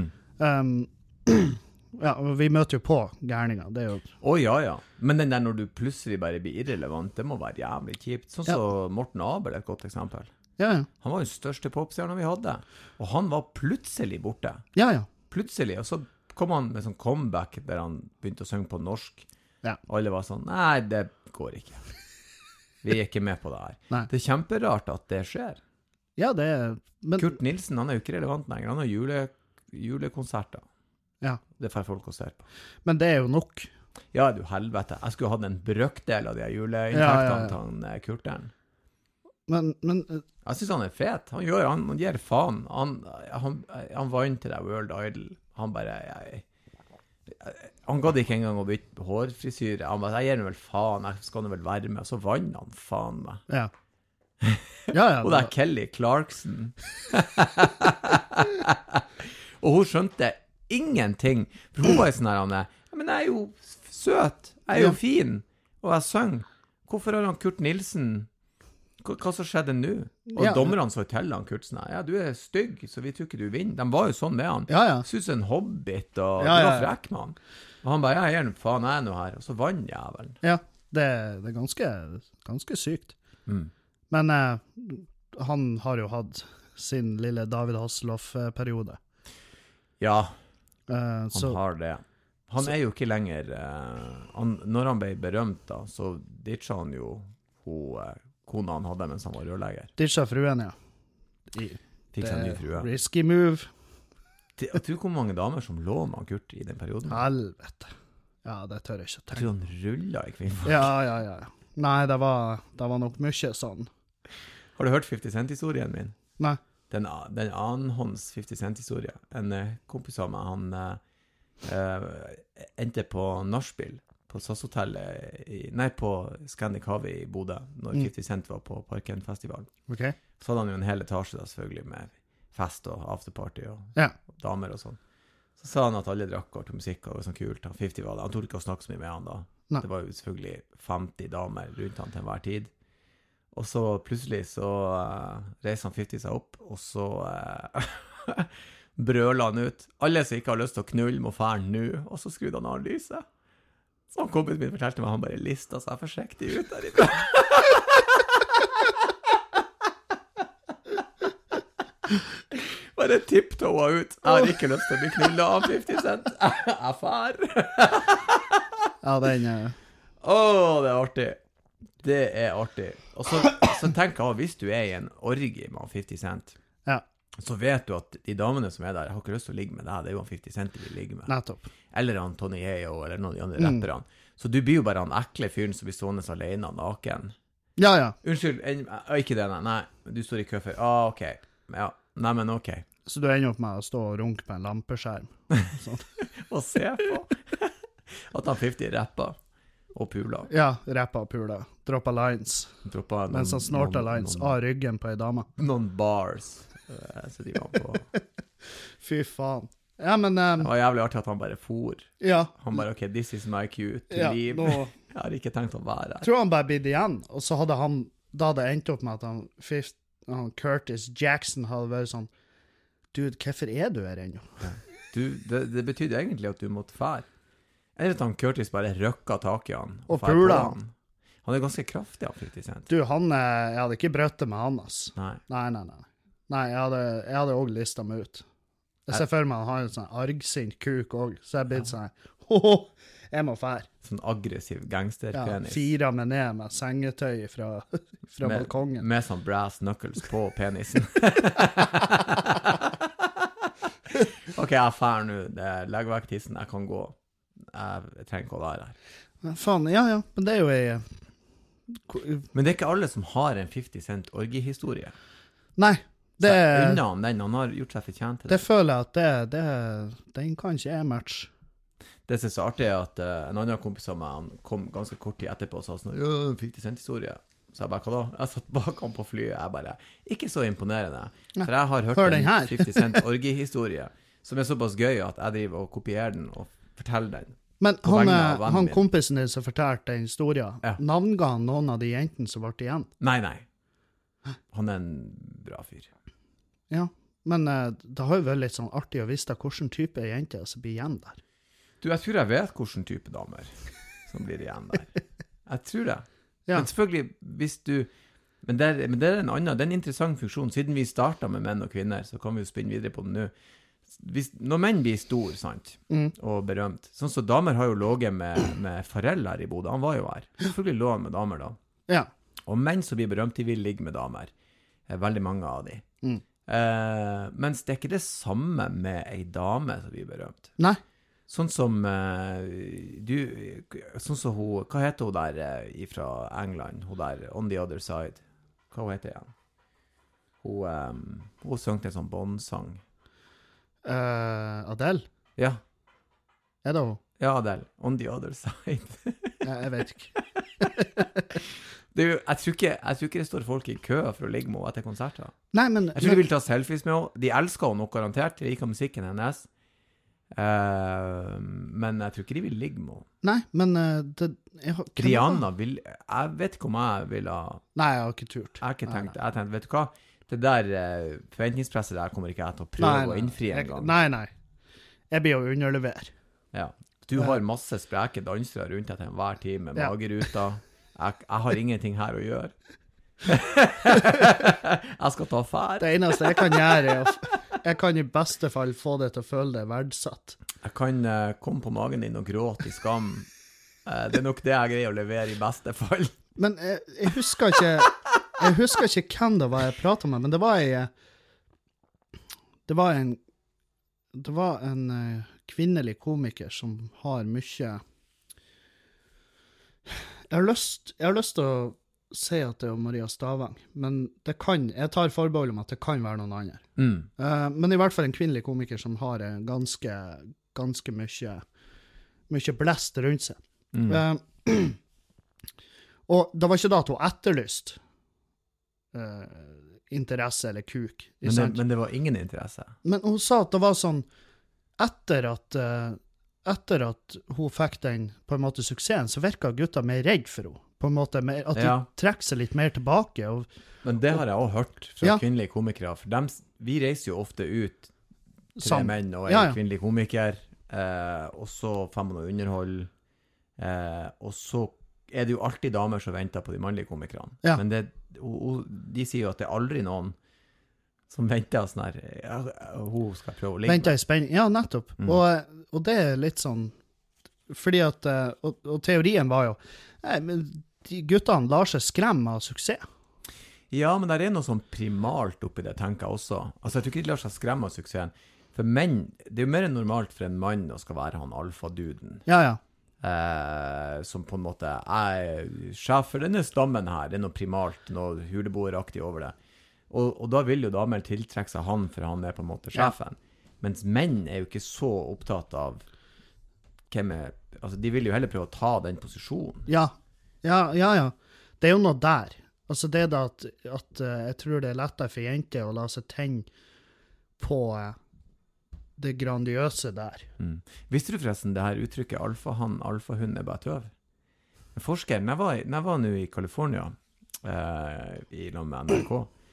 Ja, vi møter jo på gærninger, det er jo... Ja. Men den der når du plutselig bare blir irrelevant, det må være jævlig kjipt. Sånn som Morten Abel er et godt eksempel. Ja. Han var jo største popstjernen vi hadde, og han var plutselig borte. Ja. Plutselig, og så kom han med sånn comeback der han begynte å synge på norsk. Ja. Alle var sånn, nei, det går ikke. Vi er ikke med på det her. Nei. Det er kjemperart at det skjer. Ja, det er... Men... Kurt Nilsen, han er jo ikke relevant lenger. Han har julekonserter. Ja. Det får folk å se på. Men det er jo nok. Ja, du helvete. Jeg skulle hatt en brøkdel av de juleinntektene til han Kurteren. Men... Jeg synes han er fet. Han gir faen. Han vant til det World Idol. Han bare... Han gadd ikke engang å bytte hårfrisyre. Han bare, jeg gir den vel faen, jeg skal vel være med. Så vann han faen meg. Ja. Og det er Kelly Clarkson. Og hun skjønte ingenting. For hun var jo sånn her, men jeg er jo søt, jeg er jo fin, og jeg synger. Hvorfor har han Kurt Nilsen? Hva som skjedde nå? Og dommerne så til han Kurt sånn, ja, du er stygg, så vi tror ikke du vinner. De var jo sånn med han. Ja. Synes en hobbit, og du var frekk med han. Og han bare, jeg gjør noe faen, jeg er noe her. Og så vann jævelen. Ja, det er ganske sykt. Men han har jo hatt sin lille David Hasselhoff-periode. Ja, han har det. Han er jo ikke lenger... når han ble berømt da, så ditcha han jo kona han hadde mens han var rørlegger. Ditcha fruen, ja. Fikk seg en ny frue. Risky move. Jeg tror hvor mange damer som lå med Kurt i den perioden. Helvete. Ja, det tør jeg ikke å tenke. Jeg tror han rullet i kvinnfolk. Ja. Nei, det var nok mye sånn. Har du hørt 50 Cent-historien min? Nei. Den annenhånds 50 Cent-historie. En kompis av meg, han endte på nachspiel på SAS-hotellet på Scandic Havet i Bodø, når 50 Cent var på Parken Festival. Ok. Så hadde han jo en hel etasje da, selvfølgelig, med fest og afterparty og damer og sånn. Så sa han at alle drakk og musikk, og det var sånn kult. 50 var det. Han torde ikke å snakke så mye med han da. Nei. Det var jo selvfølgelig 50 damer rundt han til enhver tid. Og så plutselig så reiser han 50 seg opp, og så brøler han ut. Alle som ikke har lyst til å knulle må fære nå, og så skrudde han av lyset. Så han kompisen min fortalte meg, han bare listet seg forsiktig ut der inne. Bare tipptoa ut. Jeg har ikke lyst til å bli knullet av 50 Cent. Jeg fær. Ja, den... det er artig. Det er artig. Og så tenker jeg, hvis du er i en orgie med 50 Cent, så vet du at de damene som er der, jeg har ikke lyst til å ligge med deg, det er jo 50 Cent de vil ligge med. Nettopp. Eller han Tony Yeo, eller noen av de andre rapperne. Så du blir jo bare han ekle fyren som blir stående alene naken. Ja. Unnskyld, ikke det, nei. Du står i kø for, ok. Ja, nei, men ok. Så du ender opp med å stå og runke på en lampeskjerm. Sånn. Og se på. At han 50 rapper. Og pula. Ja, rapper og pula. Dropper lines. Mens han snorter lines av ryggen på en dame. Noen bars. Så de var på. Fy faen. Ja, men... det var jævlig artig at han bare for. Ja. Han bare, ok, this is my cue to leave. Jeg har ikke tenkt å være her. Jeg tror han bare bidde igjen, og så hadde han, da det endte opp med at han Curtis Jackson hadde vært sånn, dude, hvorfor er du her ennå? Det betydde egentlig at du måtte fære. Eller at han Curtis bare røkka tak i han. Og pula han. Han ganske kraftig, 50 Cent. Du, jeg hadde ikke brøttet med han, ass. Nei. Nei, jeg hadde også listet meg ut. Jeg ser for meg at han har en sånn argsint kuk også, så jeg blir sånn, jeg må fære. Sånn aggressiv gangsterpenis. Ja, fire meg ned med sengetøy fra balkongen. Med sånn brass knuckles på penisen. Ok, jeg er ferdig nå. Legg vekk tissen, jeg kan gå. Jeg trenger ikke å være her. Men faen, ja, men det er jo Men det er ikke alle som har en 50 Cent orgi-historie. Nei, det unna han har gjort seg fortjent til det. Det føler jeg at den kan ikke jeg match. Det som er så artig er at en annen kompis av meg, han kom ganske kort tid etterpå og sa sånn, 50 Cent-historie. Så jeg bare, hva da? Jeg satt bak han på flyet, jeg bare, ikke så imponerende. For jeg har hørt en 50 Cent orgi-historie, som er såpass gøy at jeg driver og kopierer den og forteller den. Men han kompisen din som fortalte den historien, navnga han noen av de jentene som ble igjen? Nei. Han er en bra fyr. Ja, men det har jo vært litt sånn artig å vite hvilken type jenter som blir igjen der. Du, jeg tror jeg vet hvilken type damer som blir igjen der. Jeg tror det. Ja. Men selvfølgelig, hvis du... Men det er en annen, det er en interessant funksjon. Siden vi startet med menn og kvinner, så kan vi jo spinne videre på det nå. Når menn blir stor, sant, og berømt, sånn så damer har jo låget med Farrell her i Bodø, han var jo her. Selvfølgelig lå han med damer da. Ja. Og menn som blir berømt, de vil ligge med damer. Veldig mange av de. Mens det er ikke det samme med ei dame som blir berømt. Nei. Sånn som sånn som hun, hva heter hun der fra England, hun der On the Other Side, hva heter hun igjen? Hun søngte en sånn Bond-sang. Adele? Ja. Er det hun? Ja, Adele, On the Other Side. Jeg vet ikke. Jeg tror ikke det står folk i kø for å ligge med henne etter konserter. Nei, men... Jeg tror de vil ta selfies med henne. De elsker henne nok garantert, de liker musikken hennes. Men jeg tror ikke de vil ligge med henne. Nei, men Rihanna vil... Jeg vet ikke om jeg vil ha... Nei, jeg har ikke turt. Jeg har ikke tenkt, vet du hva? Det der forventningspresset der kommer ikke jeg til å prøve å innfri en gang. Nei. Jeg blir å underlevere. Ja. Du har masse spreke dansere rundt deg til enhver tid med mageruta. Jeg har ingenting her å gjøre. Jeg skal ta fær. Det eneste jeg kan gjøre jeg kan i beste fall få det til å føle det verdsatt. Jeg kan komme på magen din og gråte i skam. Det er nok det jeg greier å levere i beste fall. Men jeg husker ikke hvem det var jeg pratet med, men det var en kvinnelig komiker som har mye... Jeg har lyst til å si at det er Maria Stavang, men jeg tar forbehold om at det kan være noen andre. Men i hvert fall en kvinnelig komiker som har ganske mye blest rundt seg. Og det var ikke da at hun etterlyst interesse eller kuk. Men det var ingen interesse. Men hun sa at det var sånn, etter at hun fikk den på en måte suksessen, så virket gutta mer redd for henne. På en måte, at de trekker seg litt mer tilbake. Men det har jeg også hørt fra kvinnelige komikere. For vi reiser jo ofte ut tre menn og en kvinnelig komiker, og så får man noe underhold, og så er det jo alltid damer som venter på de mannlige komikerne. Ja. Men de sier jo at det er aldri noen som venter sånn her, hun skal prøve å ligge. Venter i spenning, ja, nettopp. Og det er litt sånn, fordi at, og teorien var jo, men de guttene lar seg skremme av suksess. Ja, men det er noe sånn primalt oppi det, tenker jeg også. Altså, jeg tror ikke de lar seg skremme av suksessen. For menn, det er jo mer enn normalt for en mann å skal være han alfaduden. Ja. Som på en måte er sjef for denne stammen her. Det er noe primalt, noe huleboeraktig over det. Og da vil jo damer tiltrekke seg han, for han er på en måte sjefen. Mens menn er jo ikke så opptatt av altså de vil jo heller prøve å ta den posisjonen. Ja. Det er jo noe der. Altså det er da at jeg tror det er lettere for jenter å la seg tenne på det grandiøse der. Visste du forresten det her uttrykket alfahann, alfahund er bare tøv? Forskeren, når jeg var nå i California, i lag med NRK,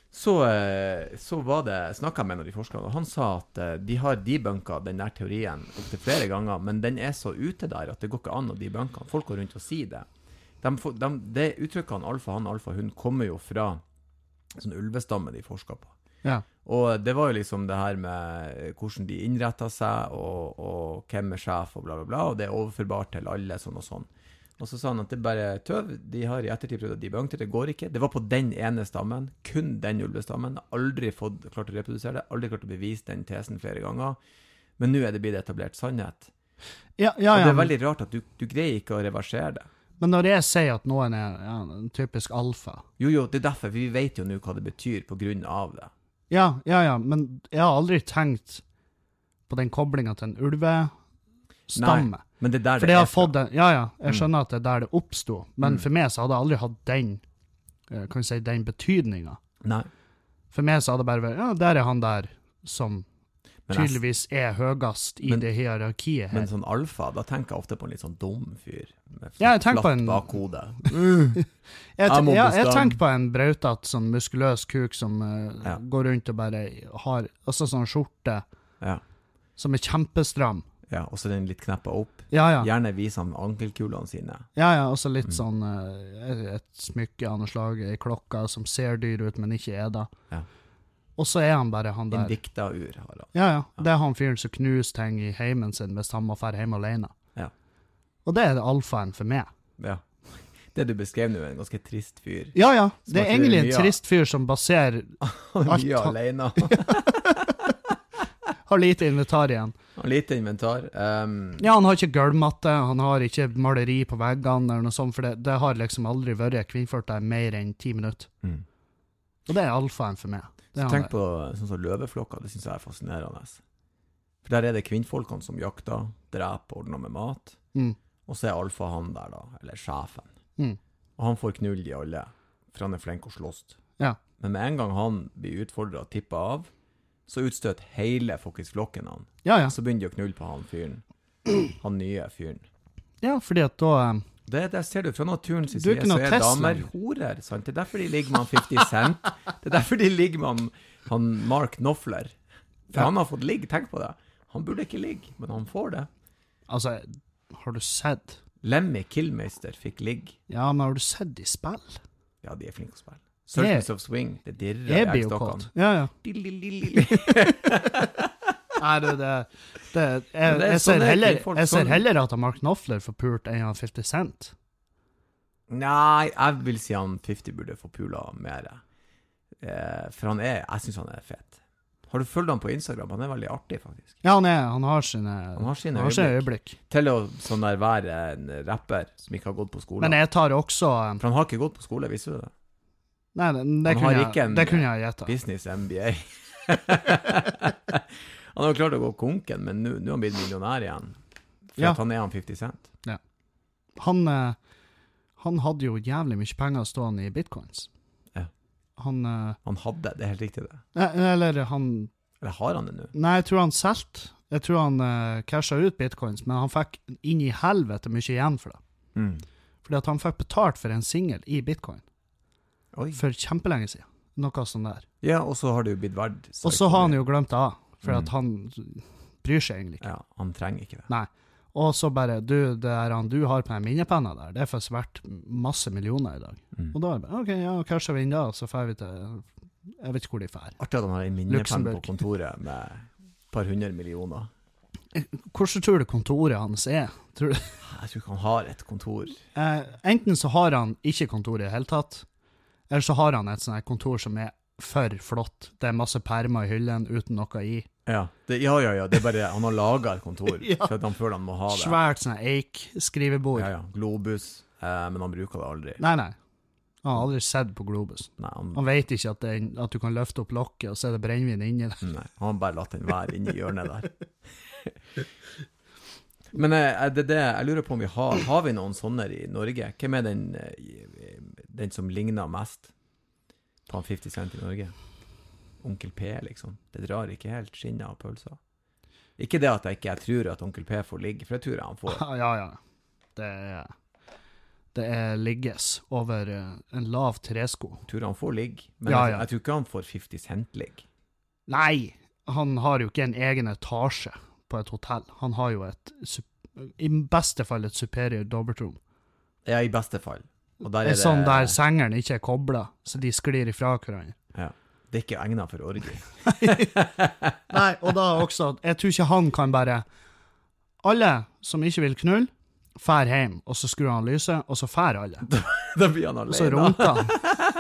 Så snakket jeg med en av de forskerne, og han sa at de har debunket den der teorien opp til flere ganger, men den så ute der at det går ikke an å debunke den. Folk går rundt og sier det. Det uttrykkene alfa, hun kommer jo fra sånn ulvestamme de forsker på. Ja. Og det var jo liksom det her med hvordan de innrettet seg, og hvem sjef, og bla bla bla, og det overførbart til alle, sånn og sånn. Og så sa han at det bare tøv, de har i ettertid prøvd å debunke det går ikke. Det var på den ene stammen, kun den ulvestammen, aldri klart å reprodusere det, aldri klart å bevise den tesen flere ganger, men nå det blitt etablert sannhet. Ja, og det veldig rart at du greier ikke å reversere det. Men når jeg sier at noen en typisk alfa... Jo, det derfor, for vi vet jo nå hva det betyr på grunn av det. Ja, men jeg har aldri tenkt på den koblingen til en ulvestamme. Nei, men det der for det har fått den, jeg skjønner at det der det oppstod, men for meg så hadde jeg aldri hatt den, kan vi si, den betydningen. Nei. For meg så hadde det bare vært, der han der som tydeligvis høyest i det hierarkiet her. Men sånn alfa, da tenker jeg ofte på en litt sånn dum fyr, med flatt bakhode. Jeg tenker på en brautat, sånn muskuløs kuk som går rundt og bare har også sånn skjorte som kjempestram. Ja, og så den litt kneppet opp. Ja. Gjerne viser han ankelkulene sine. Ja, og så litt sånn et smykke av noe slag, en klokka som ser dyr ut, men ikke da. Ja. Og så han bare han der. En dikta-ur har han. Ja. Det han fyren som knuser ting i heimen sin hvis han må fære hjemme alene. Ja. Og det det alfaen for meg. Ja. Det du beskrev nå en ganske trist fyr. Ja. Det egentlig en trist fyr som baserer alt. Mye alene. Har lite inventar igjen. Lite inventar. Ja, han har ikke gulvmatte, han har ikke maleri på veggene eller noe sånt, for det har liksom aldri vært kvinnfolk der mer enn 10 minutter. Og det alfaen for meg. Så tenk på sånn som løveflokker, det synes jeg fascinerende. For der det kvinnfolkene som jakter, dreper, ordner med mat, og så alfa han der da, eller sjefen. Og han får knull de alle, for han flink og slåst. Ja. Men med en gang han blir utfordret og tippet av, så utstøt hele faktisk flokken han. Ja. Så begynner de å knulle på han fyren. Han nye fyren. Ja, fordi at da... Det ser du fra naturens side, så damer horer, sant? Det derfor de ligger med han 50 Cent. Det derfor de ligger med han Mark Knopfler. For han har fått ligge, tenk på det. Han burde ikke ligge, men han får det. Altså, har du sett? Lemmy Kilmeister fikk ligge. Ja, men har du sett de spill? Ja, de flinke å spille. Circus of Swing, det dirrer i eggstokkene. Ja. Nei, jeg ser heller at Mark Knopfler får pult enn han 50 Cent. Nei, jeg vil si han 50 burde få pula mer. For jeg synes han fet. Har du følt han på Instagram? Han veldig artig, faktisk. Ja, han har sine øyeblikk. Til å sånn der være en rapper som ikke har gått på skole. Men jeg tar også... For han har ikke gått på skole, visste du det? Nei, det kunne jeg gjette. Business MBA. Han har jo klart å gå konken, men nå har han blitt millionær igjen. For at han han 50 Cent. Ja. Han hadde jo jævlig mye penger stående i bitcoins. Ja. Han hadde, det helt riktig det. Eller har han det nå? Nei, jeg tror han solgte. Jeg tror han cashet ut bitcoins, men han fikk inn i helvete mye igjen for det. Fordi at han fikk betalt for en single i bitcoin. Oi. For kjempelenge siden. Noe sånn der. Ja, og så har det jo blitt verdt. Og så har han jo glemt det av, for at han bryr seg egentlig ikke. Ja, han trenger ikke det. Nei. Og så bare, du har på en minnepenna der, det er faktisk verdt masse millioner i dag. Og da bare, ok, kanskje vi inn da, så får vi til, jeg vet ikke hvor de får. Artig at han har en minnepenn på kontoret med et par 100 millioner. Hvordan tror du kontoret hans er? Jeg tror ikke han har et kontor. Enten så har han ikke kontor i det hele tatt, eller så har han et sånt kontor som er for flott. Det er masse permer i hyllen uten noe i. Ja, det er bare, han har laget et kontor, for at han føler han må ha det. Svært sånn eik-skrivebord. Ja, Globus, men han bruker det aldri. Nei. Han har aldri sett på Globus. Nei, han vet ikke at du kan løfte opp lokket, og så er det brennvin inni der. Nei, han har bare latt den være inni hjørnet der. Men jeg lurer på om vi har vi noen sånne i Norge? Hvem er den som ligner mest på han 50 Cent i Norge? Onkel P, liksom. Det drar ikke helt skinnet av pølser. Ikke det at jeg tror at Onkel P får ligge, for det tror jeg han får. Ja. det ligges over en lav tresko. Jeg tror han får ligge, men jeg tror ikke han får 50 Cent ligge. Nei, han har jo ikke en egen etasje på et hotell. Han har jo i beste fall et superior dobbeltrom. Ja, i beste fall. Og der det sånn der sengeren ikke koblet, så de sklir ifra hverandre. Ja, det ikke egnet for orgi. Nei, og da også, jeg tror ikke han kan bare, alle som ikke vil knull, fær hjem, og så skrur han lyset, og så fær alle. Da blir han alene. Og så runker han.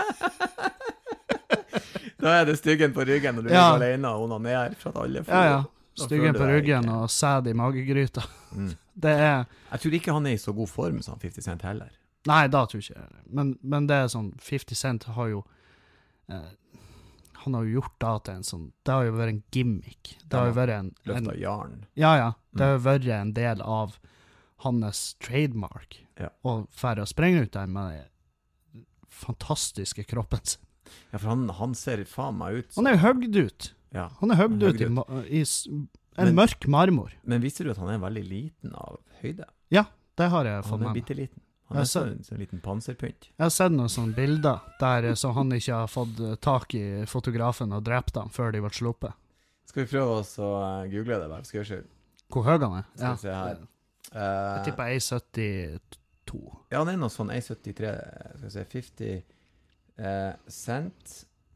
Da det styggen på ryggen når du er alene og onanerer for at alle får... Ja. Styggen på ryggen og sæd i magegryta. Det Jeg tror ikke han i så god form som 50 Cent heller. Nei, da tror jeg ikke. Men det sånn, 50 Cent har jo... han har jo gjort det til en sånn... Det har jo vært en gimmick. Det har jo vært en... Løft av jarn. Ja. Det har jo vært en del av hans trademark. Ja. Og for å sprenge ut der med den fantastiske kroppen sin. Ja, for han ser faen meg ut. Han er jo høgd ut. Ja, han er høgd ut i mørk marmor. Men visste du at han er veldig liten av høyde? Ja, det har jeg fått med meg. Han er bitteliten. Han er sånn liten panserpynt. Jeg har sett noen sånne bilder der så han ikke har fått tak i fotografen og drept ham før de ble sluppet. Skal vi prøve oss å google det, vel? Skal vi se. Hvor høy han er? Skal vi se her. Jeg tipper 1,72. Ja, han er noe sånn 1,73. Skal vi se, 50 Cent.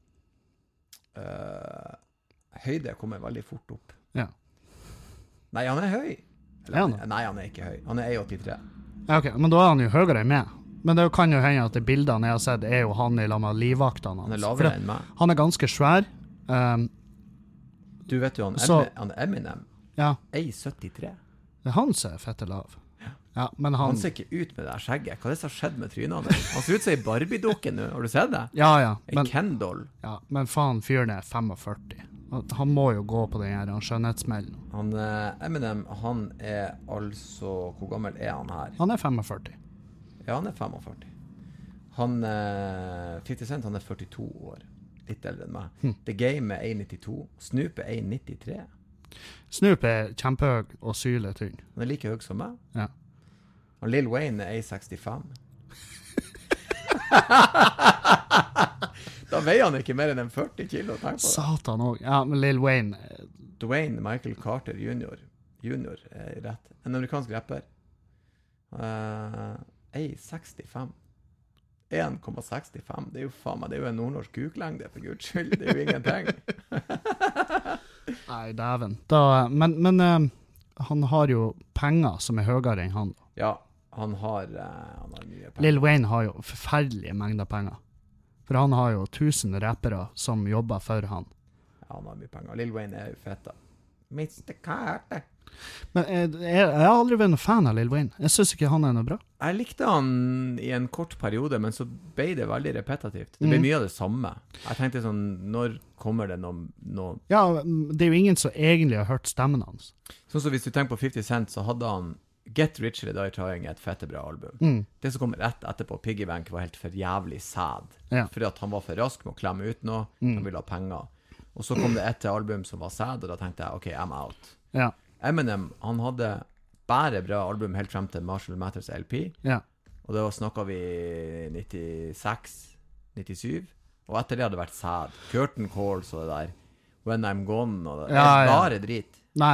Høyde kommer veldig fort opp. Ja. Nei, han er høy. Nei, han er ikke høy. Han er 1,83. Ja, ok, men da er han jo høyere enn meg. Men det kan jo hende at de bildene jeg har sett er jo han i lag med livvaktene hans. Han er lavere enn meg. Han er ganske svær. Du vet jo, han Eminem. Ja. 1,73. Det er han som er fette lav. Ja, men han ser ikke ut med det der skjegget. Hva er det som har skjedd med trynene? Han ser ut som en Barbie-dukke nå. Har du sett det? Ja. En Ken-doll. Ja, men faen, fyren er 45. Han må jo gå på den her skjønnhetsmellen. Eminem, han er altså... Hvor gammel er han her? Han er 45. Ja, han er 45. 50 Cent, han er 42 år. Litt eldre enn meg. The Game er 1,92. Snoop er 1,93. Snoop er kjempehøy og syle tynn. Han er like høy som meg. Ja. Og Lil Wayne er 1,65. Da veier han ikke mer enn 40 kilo, tenk på det. Satan også. Ja, men Lil Wayne... Dwayne Michael Carter Jr. Er rett. En amerikansk rapper. 1,65. 1,65. Det er jo faen meg, det er jo en nordnorsk kuklengde, for Guds skyld. Det er jo ingenting. Nei, dæven. Men han har jo penger som er høyere enn han. Ja, han har mye penger. Lil Wayne har jo forferdelige mengder penger. For han har jo 1000 rappere som jobber for han. Ja, han har mye penger. Lil Wayne er jo feta. Mr. Carter. Men jeg har aldri vært noen fan av Lil Wayne. Jeg synes ikke han er noe bra. Jeg likte han i en kort periode, men så ble det veldig repetitivt. Det ble mye av det samme. Jeg tenkte sånn, når kommer det noe... Ja, det er jo ingen som egentlig har hørt stemmen hans. Sånn som hvis du tenker på 50 Cent, så hadde han Get Richer Die Trying, et fette bra album. Det som kom rett etterpå, Piggy Bank, var helt for jævlig sad. Ja. Fordi at han var for rask med å klemme ut noe, han ville ha penger. Og så kom det etter album som var sad, og da tenkte jeg, ok, I'm out. Ja. Eminem, han hadde bare bra album helt frem til Marshall Mathers LP. Ja. Og da snakket vi 96, 97. Og etter det hadde det vært sad. Curtain Calls og det der. When I'm Gone og det. Det er bare drit. Nei,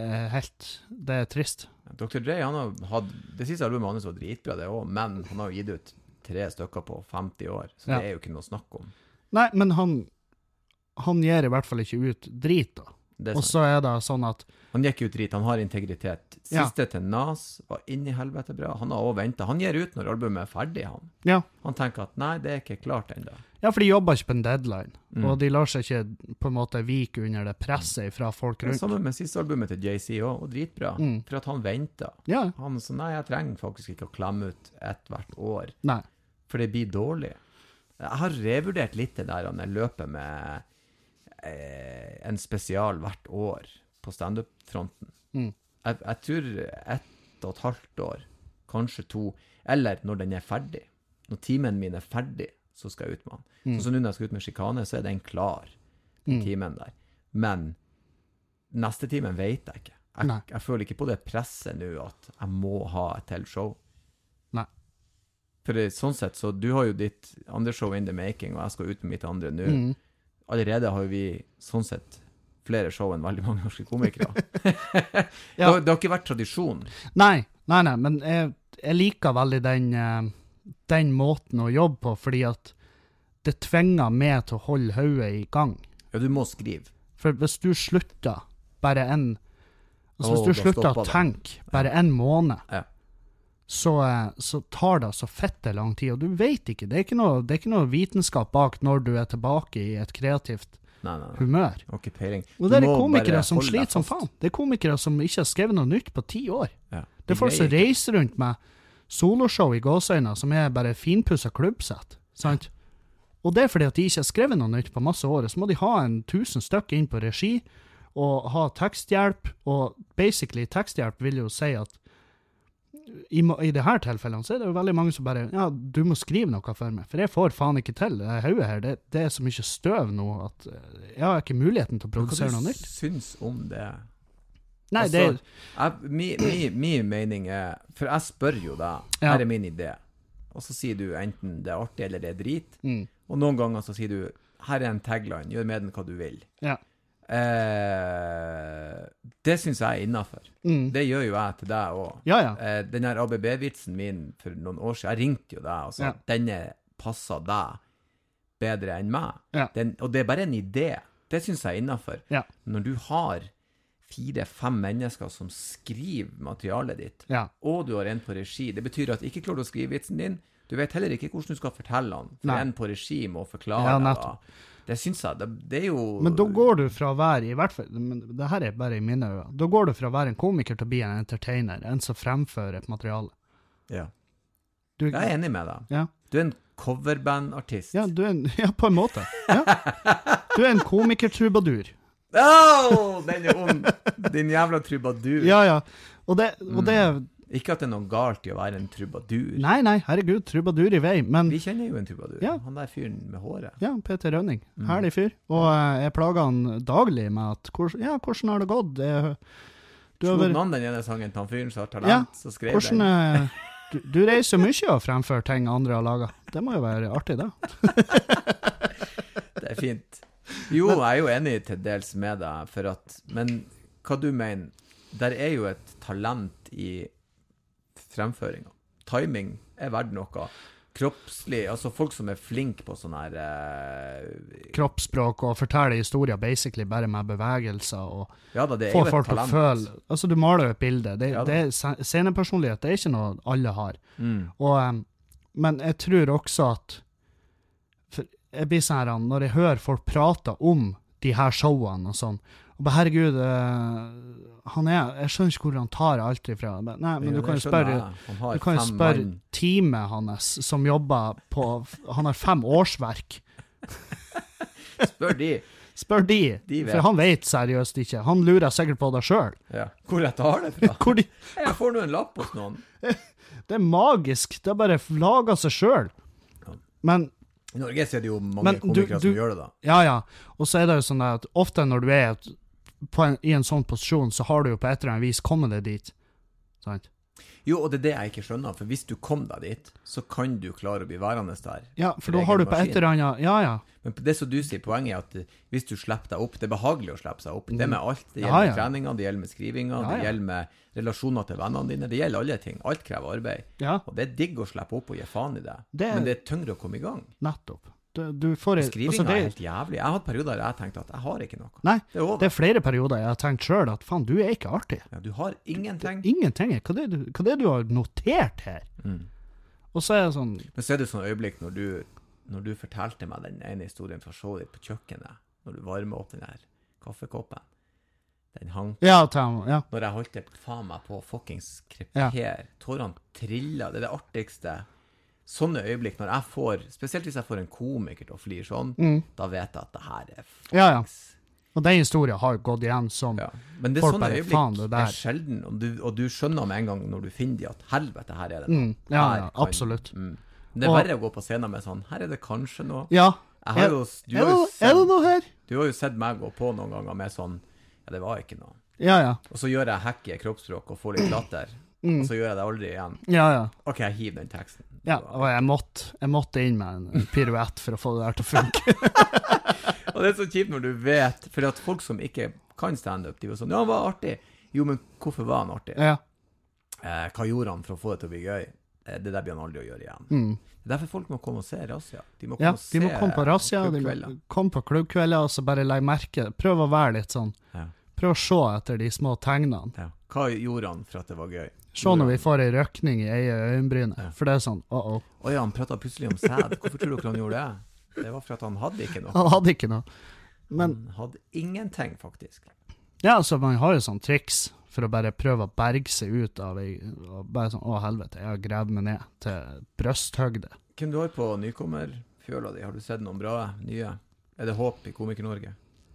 det er trist. Dr. Dre, han har hatt, det siste albumet hans var dritbra det også, men han har jo gitt ut 3 stykker på 50 år, så det er jo ikke noe å snakke om. Nei, men han gir i hvert fall ikke ut drit da. Og så er det sånn at... Han gikk ut drit, han har integritet. Siste til Nas var inn i helvete bra. Han har også ventet. Han gir ut når albumet er ferdig, han. Ja. Han tenker at, nei, det er ikke klart enda. Ja, for de jobber ikke på en deadline. Og de lar seg ikke på en måte vike under det presset fra folk rundt. Sammen med siste albumet til Jay-Z også, og dritbra. For at han ventet. Ja. Han sa, nei, jeg trenger faktisk ikke å klemme ut hvert år. Nei. For det blir dårlig. Jeg har revurdert litt det der når jeg løper med en spesial hvert år på stand-up-fronten. Jeg tror 1,5 år, kanskje 2, eller når den er ferdig. Når timen min er ferdig, så skal jeg ut med han. Så når jeg skal ut med Chicane, så er den klar, den timen der. Men neste timen vet jeg ikke. Jeg føler ikke på det presset nå at jeg må ha et til show. Nei. For sånn sett, så du har jo ditt andre show in the making, og jeg skal ut med mitt andre nå. Allerede har vi sånn sett flere show enn veldig mange norske komikere. Det har ikke vært tradisjon. Nei, men jeg liker veldig den måten å jobbe på, fordi at det tvinger meg til å holde hodet i gang. Ja, du må skrive. For hvis du slutter bare hvis du slutter å tenke bare en måned, så tar det så fette lang tid, og du vet ikke, det er ikke noe vitenskap bak når du er tilbake i et kreativt humør. Okay, peiling. Og det er komikere som sliter som faen. Det er komikere som ikke har skrevet noe nytt på 10 år. Ja, det er folk som reiser rundt med soloshow i gåsøyne, som er bare finpusset klubbsett, sant? Og det er fordi at de ikke har skrevet noe nytt på masse år, så må de ha 1000 stykker inn på regi, og ha teksthjelp, og basically teksthjelp vil jo si at i det her tilfellene så er det jo veldig mange som bare, du må skrive noe for meg, for jeg får faen ikke til hodet her, det er så mye støv nå at jeg har ikke muligheten til å produsere noe nytt. Hva du syns om det? Nei, altså, min mening er, for jeg spør jo deg, her er min idé, og så sier du enten det er artig eller det er drit, og noen ganger så sier du, her er en tagline, gjør med den hva du vil. Ja. Det synes jeg er innenfor. Det gjør jo jeg til deg også. Den her ABB-vitsen min for noen år siden, jeg ringte jo deg og sa at denne passer deg bedre enn meg. Og det er bare en idé. Det synes jeg er innenfor. Når du har 4-5 mennesker som skriver materialet ditt, og du har en på regi, det betyr at ikke klarer du å skrive vitsen din, du vet heller ikke hvordan du skal fortelle den, for en på regi må forklare deg. Det synes jeg, det er jo... Men da går du fra å være, i hvert fall, men det her er bare i mine øyne, da går du fra å være en komiker til å bli en entertainer, en som fremfører et materiale. Ja. Jeg er enig med deg. Ja. Du er en coverband-artist. Ja, på en måte. Ja. Du er en komiker-trubadur. Den er ond! Din jævla trubadur. Ja. Og det ikke at det er noe galt i å være en trubadur. Nei, herregud, trubadur i vei, men... Vi kjenner jo en trubadur. Han der fyren med håret. Ja, Peter Rønning. Herlig fyr. Og jeg plager han daglig med at, hvordan har det gått? Slå han den ene sangen til han fyren som har talent, så skrev den. Du reiser mye og fremfører ting andre har laget. Det må jo være artig, da. Det er fint. Jo, jeg er jo enig til dels med deg, men hva du mener, der er jo et talent i fremføringa. Timing er verdt noe. Kroppslig, altså folk som er flink på sånn her kroppsspråk og forteller historier basically bare med bevegelser og det er få jo folk til å føle. Altså du maler jo et bilde. Det er scenepersonlighet, det er ikke noe alle har. Men jeg tror også at jeg blir sånn her, når jeg hører folk prate om de her showene og sånn, og bare, herregud, jeg skjønner ikke hvor han tar alt ifra. Nei, men du kan jo spørre teamet hans som jobber på, han har 5 årsverk. Spør de for han vet seriøst ikke. Han lurer sikkert på det selv. Ja. Hvor jeg tar det fra? Jeg får nå en lapp hos noen. Det er magisk. Det er bare laget seg selv. Men i Norge så er det jo mange komikere som gjør det da. Ja. Og så er det jo sånn at ofte når du er i en sånn posisjon, så har du jo på et eller annet vis kommet deg dit. Sant? Jo, og det er det jeg ikke skjønner, for hvis du kom deg dit, så kan du klare å bli værende der. Ja, for da har du på et eller annet, ja. Men det som du sier, poenget er at hvis du slipper deg opp, det er behagelig å slippe seg opp. Det med alt, det gjelder med treninga, det gjelder med skrivinga, det gjelder med relasjoner til vennene dine, det gjelder alle ting. Alt krever arbeid. Ja. Og det er digg å slippe opp og gi faen i det. Men det er tyngre å komme i gang. Nettopp. Skrivinga er helt jævlig. Jeg har hatt perioder der jeg har tenkt at jeg har ikke noe. Nei, det er flere perioder jeg har tenkt selv at faen, du er ikke artig. Ja, du har ingenting. Ingenting. Hva er det du har notert her? Og så er det sånn... Men så er det sånn øyeblikk når du fortalte meg den ene historien fra showet ditt på kjøkkenet, når du varmer opp den her kaffekoppen. Den hang. Ja. Når jeg holdt det faen meg på fuckings kreper, tårene trillet. Det er det artigste. Sånne øyeblikk når jeg får, spesielt hvis jeg får en komiker til å flyr sånn, da vet jeg at det her er fuckings. Ja. Og den historien har gått igjen som men det er sånne øyeblikk er sjelden, og du skjønner med en gang når du finner de at helvete, her er det noe. Ja, absolutt. Det er verre å gå på scenen med sånn, her er det kanskje noe. Ja. Er det noe her? Du har jo sett meg gå på noen ganger med sånn, det var ikke noe. Ja. Og så gjør jeg hack i kroppsspråk og får litt latter. og så gjør jeg det aldri igjen. Ja. Ok, jeg hiver den teksten. Ja, og jeg måtte inn med en piruett for å få det der til å funke. Og det er så kjipt når du vet, for at folk som ikke kan stand-up, de var sånn, ja, han var artig. Jo, men hvorfor var han artig? Ja. Hva gjorde han for å få det til å bli gøy? Det der blir han aldri å gjøre igjen. Det er derfor folk må komme og se Razzia. De må komme på Razzia, de må komme på klubbkvelder, og så bare legge merke. Prøv å være litt sånn. Ja. Prøv å se etter de små tegnene. Ja. Hva gjorde han for at det var gøy? Se når vi får en røkning i øyenbrynet, for det er sånn, Åja, han pratet plutselig om sæd. Hvorfor tror dere han gjorde det? Det var for at han hadde ikke noe. Han hadde ikke noe. Men, han hadde ingenting, faktisk. Ja, altså, man har jo sånn triks for å bare prøve å berge seg ut av bare sånn, helvete, jeg har grevet meg ned til brøsthøgde. Hvem du har på nykommerfjøla di? Har du sett noen bra nye? Er det håp i Komiker-Norge?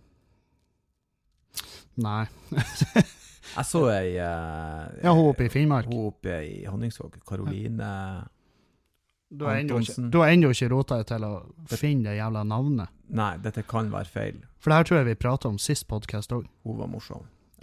Nei. Jeg så ja, hun oppe i Finnmark. Hun oppe i Honningsvåg. Karoline Antonsen. Du har ennå ikke rotet til å finne det jævla navnet. Nei, dette kan være feil. For det her tror jeg vi pratet om sist podcast også. Hun var morsom.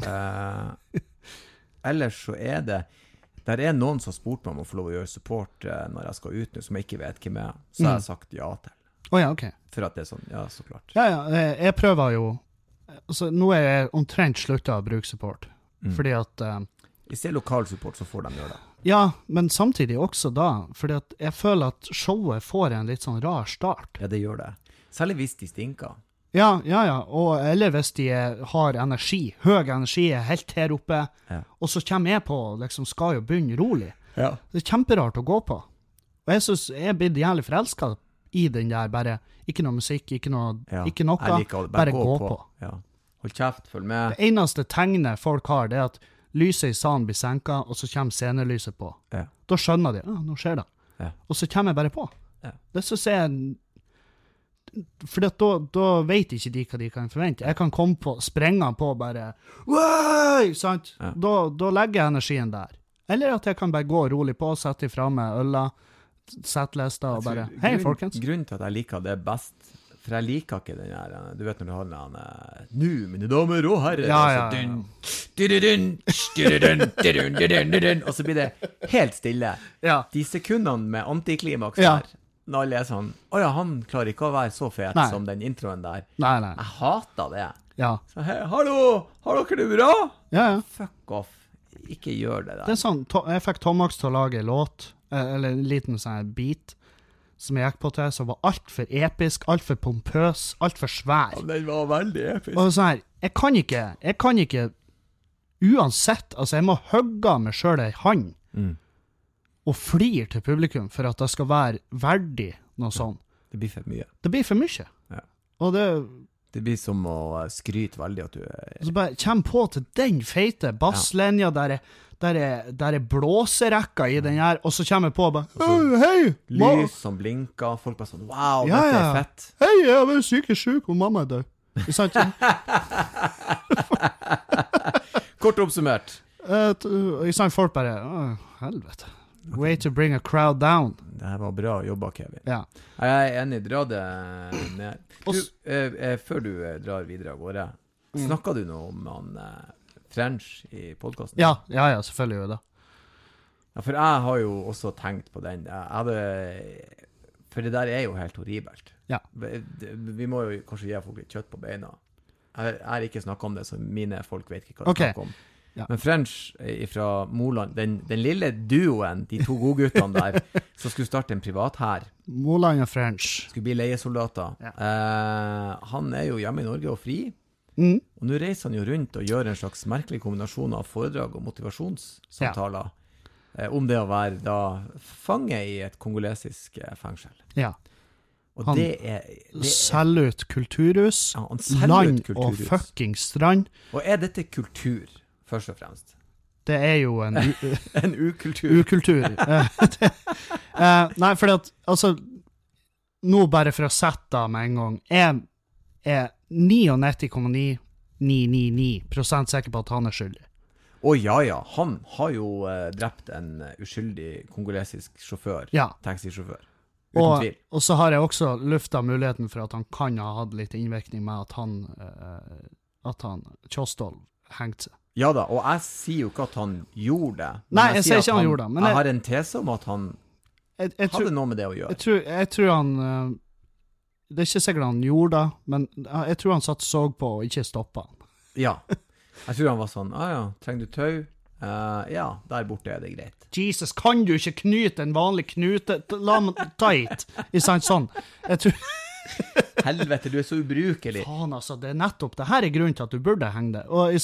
Ellers så er det der er noen som har spurt meg om å få lov å gjøre support når jeg skal ut nå, som jeg ikke vet hvem er. Så har jeg sagt ja til. Ja, ok. For at det er sånn, ja, så klart. Ja, jeg prøver jo altså, nå er jeg omtrent sluttet å bruke support. Fordi at hvis det er lokal support, så får de gjøre det. Ja, men samtidig også da, fordi at jeg føler at showet får en litt sånn rar start. Ja, det gjør det. Særlig hvis de stinker. Ja, og eller hvis de har energi, høy energi er helt her oppe, og så kommer jeg på, liksom skal jo begynne rolig. Ja. Det er kjemperart å gå på. Og jeg synes jeg blir jævlig forelsket i den der, bare, ikke noe musikk, ikke noe, bare gå på. Ja. Hold kjeft, følg med. Det eneste tegnet folk har, det er at lyset i salen blir senket, og så kommer scenelyset på. Ja. Da skjønner de, nå skjer det. Ja. Og så kommer jeg bare på. Ja. Det synes jeg for da vet ikke de hva de kan forvente. Jeg kan komme på, sprenge på bare, «Wow!» sant? Ja. Da legger jeg energien der. Eller at jeg kan bare gå rolig på, sette ifra med øla, settlester og bare, hei folkens. Grunnen til at jeg liker det best, for jeg liker ikke den her, du vet når du har den, «Nu, mine damer og herrer», og så blir det helt stille. Ja. De sekundene med antiklimaks der, når alle er sånn, åja, han klarer ikke å være så fet som den introen der. Nei. Jeg hater det. Ja. Så, hei, hallo, har dere det bra? Ja. Fuck off. Ikke gjør det der. Det er sånn, jeg fikk Tomax til å lage en låt, eller en liten sånn beat, som jeg gikk på til, som var alt for episk, alt for pompøs, alt for svær. Ja, den var veldig episk. Og sånn her, jeg kan ikke, uansett, altså jeg må hugge meg selv i hand, og flir til publikum for at det skal være verdig noe sånn. Det blir for mye. Det blir for mye. Ja. Og det blir som å skryte veldig at du så bare kjem på til den feite basslinja der er blåserekka i den her, og så kommer jeg på bare, hei! Lys som blinker, folk bare sånn, wow, dette er fett. Hei, jeg har vært syk, og mamma er død. Ikke sant? Kort oppsummert. Ikke sant, folk bare, helvete. Way to bring a crowd down. Det her var bra jobba, Kevin. Ja. Jeg er enig, dra det ned. Du, før du drar videre av gårde, snakket du noe om han French i podcasten? Ja, selvfølgelig gjør det. Ja, for jeg har jo også tenkt på den. For det der er jo helt horribelt. Ja. Vi må jo kanskje gi folk litt kjøtt på beina. Jeg har ikke snakket om det, så mine folk vet ikke hva de snakker om. Ja. Men French fra Moland, den lille duoen, de to godguttene der, som skulle starte en privat her. Moland og French. Skulle bli leiesoldater. Ja. Han er jo hjemme i Norge og fri. Og nå reiser han jo rundt og gjør en slags merkelig kombinasjon av foredrag og motivasjonssamtaler om det å være da fange i et kongolesisk fengsel. Ja. Og han selger ut kulturhus, land og fucking strand. Og er dette kultur? Først og fremst. Det er jo en ukultur. Ukultur. Nei, fordi at, altså, nå bare for å sette med en gang, er 99,9999% sikker på at han er skyldig. Ja, han har jo drept en uskyldig kongolesisk sjåfør, taxisjåfør. Uten tvil. Og så har jeg også luftet muligheten for at han kan ha hatt litt innvirkning med at han Kjostol hengte seg. Ja da, og jeg sier jo ikke at han gjorde det. Nei, jeg sier ikke han gjorde det. Men jeg har en tese om at han hadde noe med det å gjøre. Jeg tror han det er ikke sikkert han gjorde det, men jeg tror han satt og så på og ikke stoppet han. Ja, jeg tror han var sånn, ja, trenger du tau? Ja, der borte er det greit. Jesus, kan du ikke knyte en vanlig knute? La meg ta hit. I sånn. Jeg tror... Helvete, du er så ubrukelig. Faen, altså, det er nettopp. Det her er grunnen til at du burde henge det. Og,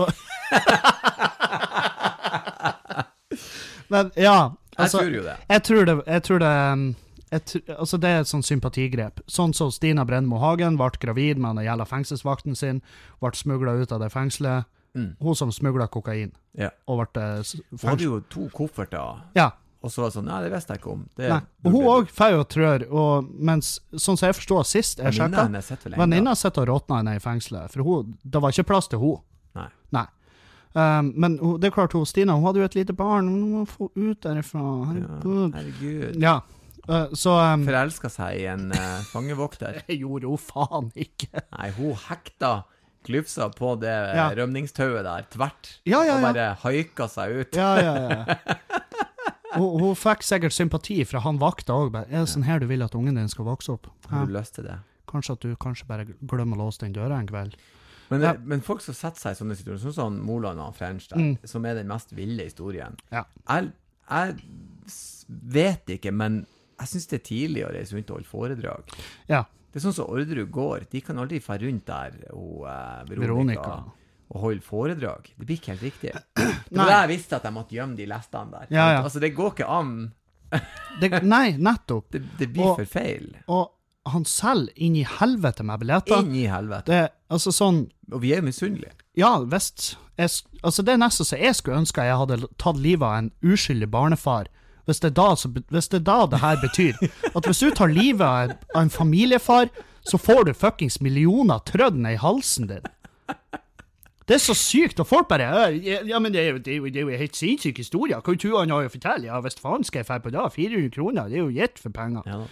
Men, ja. Altså, jeg tror jo det. Jeg tror det altså det er et sånn sympatigrep. Sånn som Stina Brennmo Hagen ble gravid med den jævla fengselsvakten sin, ble smuglet ut av det fengselet. Hun som smuglet kokain. Ja. Og ble... Hun hadde jo 2 kofferter. Ja. Og så var det sånn, nei, det visste jeg ikke om. Og hun også får jo trør, og mens, sånn som jeg forstår sist, jeg sjekket, venninna sitter og råtner henne i fengselet, for det var ikke plass til hun. Nei. Men det er klart, Stina, hun hadde jo et lite barn, hun må få ut derifra. Herregud. Ja. Så... Forelsket seg i en fangevokter. Det gjorde hun faen ikke. Nei, hun hekta glufsa på det rømningstauet der, tvert. Og bare haika seg ut. Ja. Hun fikk sikkert sympati fra han vakta også. Er det sånn her du vil at ungen din skal vokse opp? Har du lyst til det? Kanskje at du bare glemmer å låse den døra en kveld. Men folk som setter seg i sånne situasjoner, sånn som Moland og French der, som er den mest ville historien. Ja. Jeg vet ikke, men jeg synes det er tidlig å reise rundt og holde foredrag. Ja. Det er sånn som Orderud går. De kan aldri få rundt der, og Veronica og holde foredrag. Det blir ikke helt riktig. Det var det jeg visste at jeg måtte gjemme de lestene der. Ja. Altså, det går ikke an. Nei, nettopp. Det blir for feil. Og han selger inn i helvete med billetter. Inn i helvete. Det, altså sånn... Og vi er misunnelige. Ja, visst. Altså, det er nesten så jeg skulle ønske jeg hadde tatt livet av en uskyldig barnefar. Hvis det er da det her betyr. At hvis du tar livet av en familiefar, så får du fuckings millioner trødden i halsen din. Det er så sykt, og folk bare, ja, men det er jo helt sinnssyk historie. Hva tror han har å fortelle? Ja, hvis faen skal jeg fære på da, 400 kroner, det er jo gitt for penger. Ja.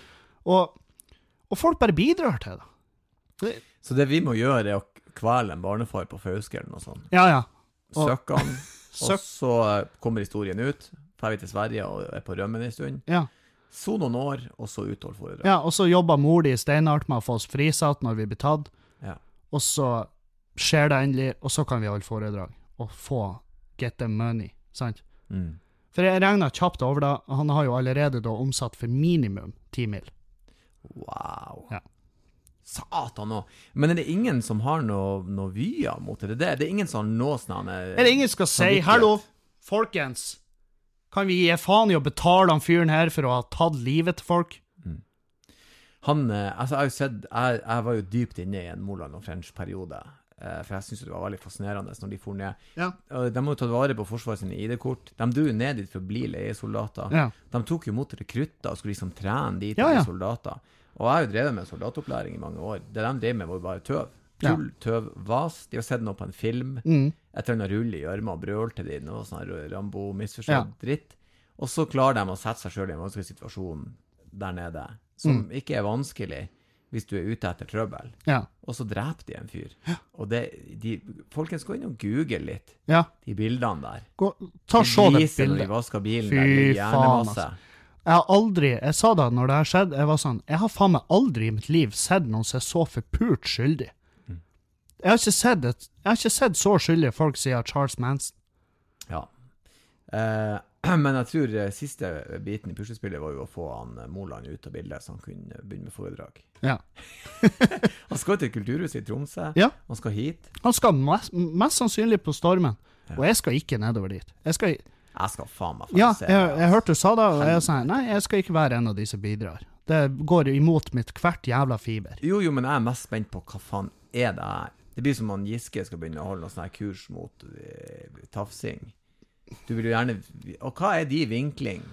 Og folk bare bidrar til det. Så det vi må gjøre er å kvele en barnefar på Fauskeren og sånn. Ja. Søkke han, og så kommer historien ut, fer vi til Sverige og er på rømmen en stund. Ja. Så noen år, og så uthold foredrag. Ja, og så jobber mor di i steinart med å få oss frisatt når vi blir tatt. Ja. Og så skjer det endelig, og så kan vi holde foredrag og få get the money, sant? For jeg regner kjapt over det, han har jo allerede da omsatt for minimum 10 mil. Wow. Ja. Satan også. Men er det ingen som har noe vyer mot det? Det er ingen som har noe sånn... Er det ingen som skal si, hallo, folkens, kan vi gi faen i å betale han fyren her for å ha tatt livet til folk? Han, altså jeg har jo sett, jeg var jo dypt inne i en Moland og French-periode, for jeg synes det var veldig fascinerende når de for ned. Ja. De må jo ta vare på forsvaret sine ID-kort. De dro jo ned dit for å bli leiesoldater. Ja. De tok jo mot rekrutter og skulle liksom trene dit til soldater. Og jeg har jo drevet med soldatopplæring i mange år. Det de drev med var jo bare tøv. Tull, tøv, vas. De har sett noe på en film. Etter en rull i ørma og brøl til de, noe sånn Rambo misforstått dritt. Og så klarer de å sette seg selv i en vanskelig situasjon der nede, som ikke er vanskelig hvis du er ute etter trøbbel. Ja. Og så dreper de en fyr. Og folkens, gå inn og google litt. Ja. De bildene der. Ta så det bildet. Når de vasker bilen, der ligger hjernemasse. Jeg sa det når det her skjedde, jeg var sånn, jeg har faen meg aldri i mitt liv sett noen som er så forpult skyldig. Jeg har ikke sett så skyldige folk siden Charles Manson. Ja. Men jeg tror siste biten i puslespillet var jo å få han Moland ut av bildet, så han kunne begynne med foredrag. Ja. Han skal til Kulturhuset i Tromsø. Ja. Han skal hit. Han skal mest sannsynlig på Stormen. Ja. Og jeg skal ikke nedover dit. Jeg skal faen meg se. Ja, jeg hørte du sa det, og jeg sa, nei, jeg skal ikke være en av de som bidrar. Det går imot mitt hvert jævla fiber. Jo, men jeg er mest spent på hva faen er det her. Det blir som om Giske skal begynne å holde noen sånne kurs mot tafsing. Du vil jo gjerne... Og hva er de vinkling?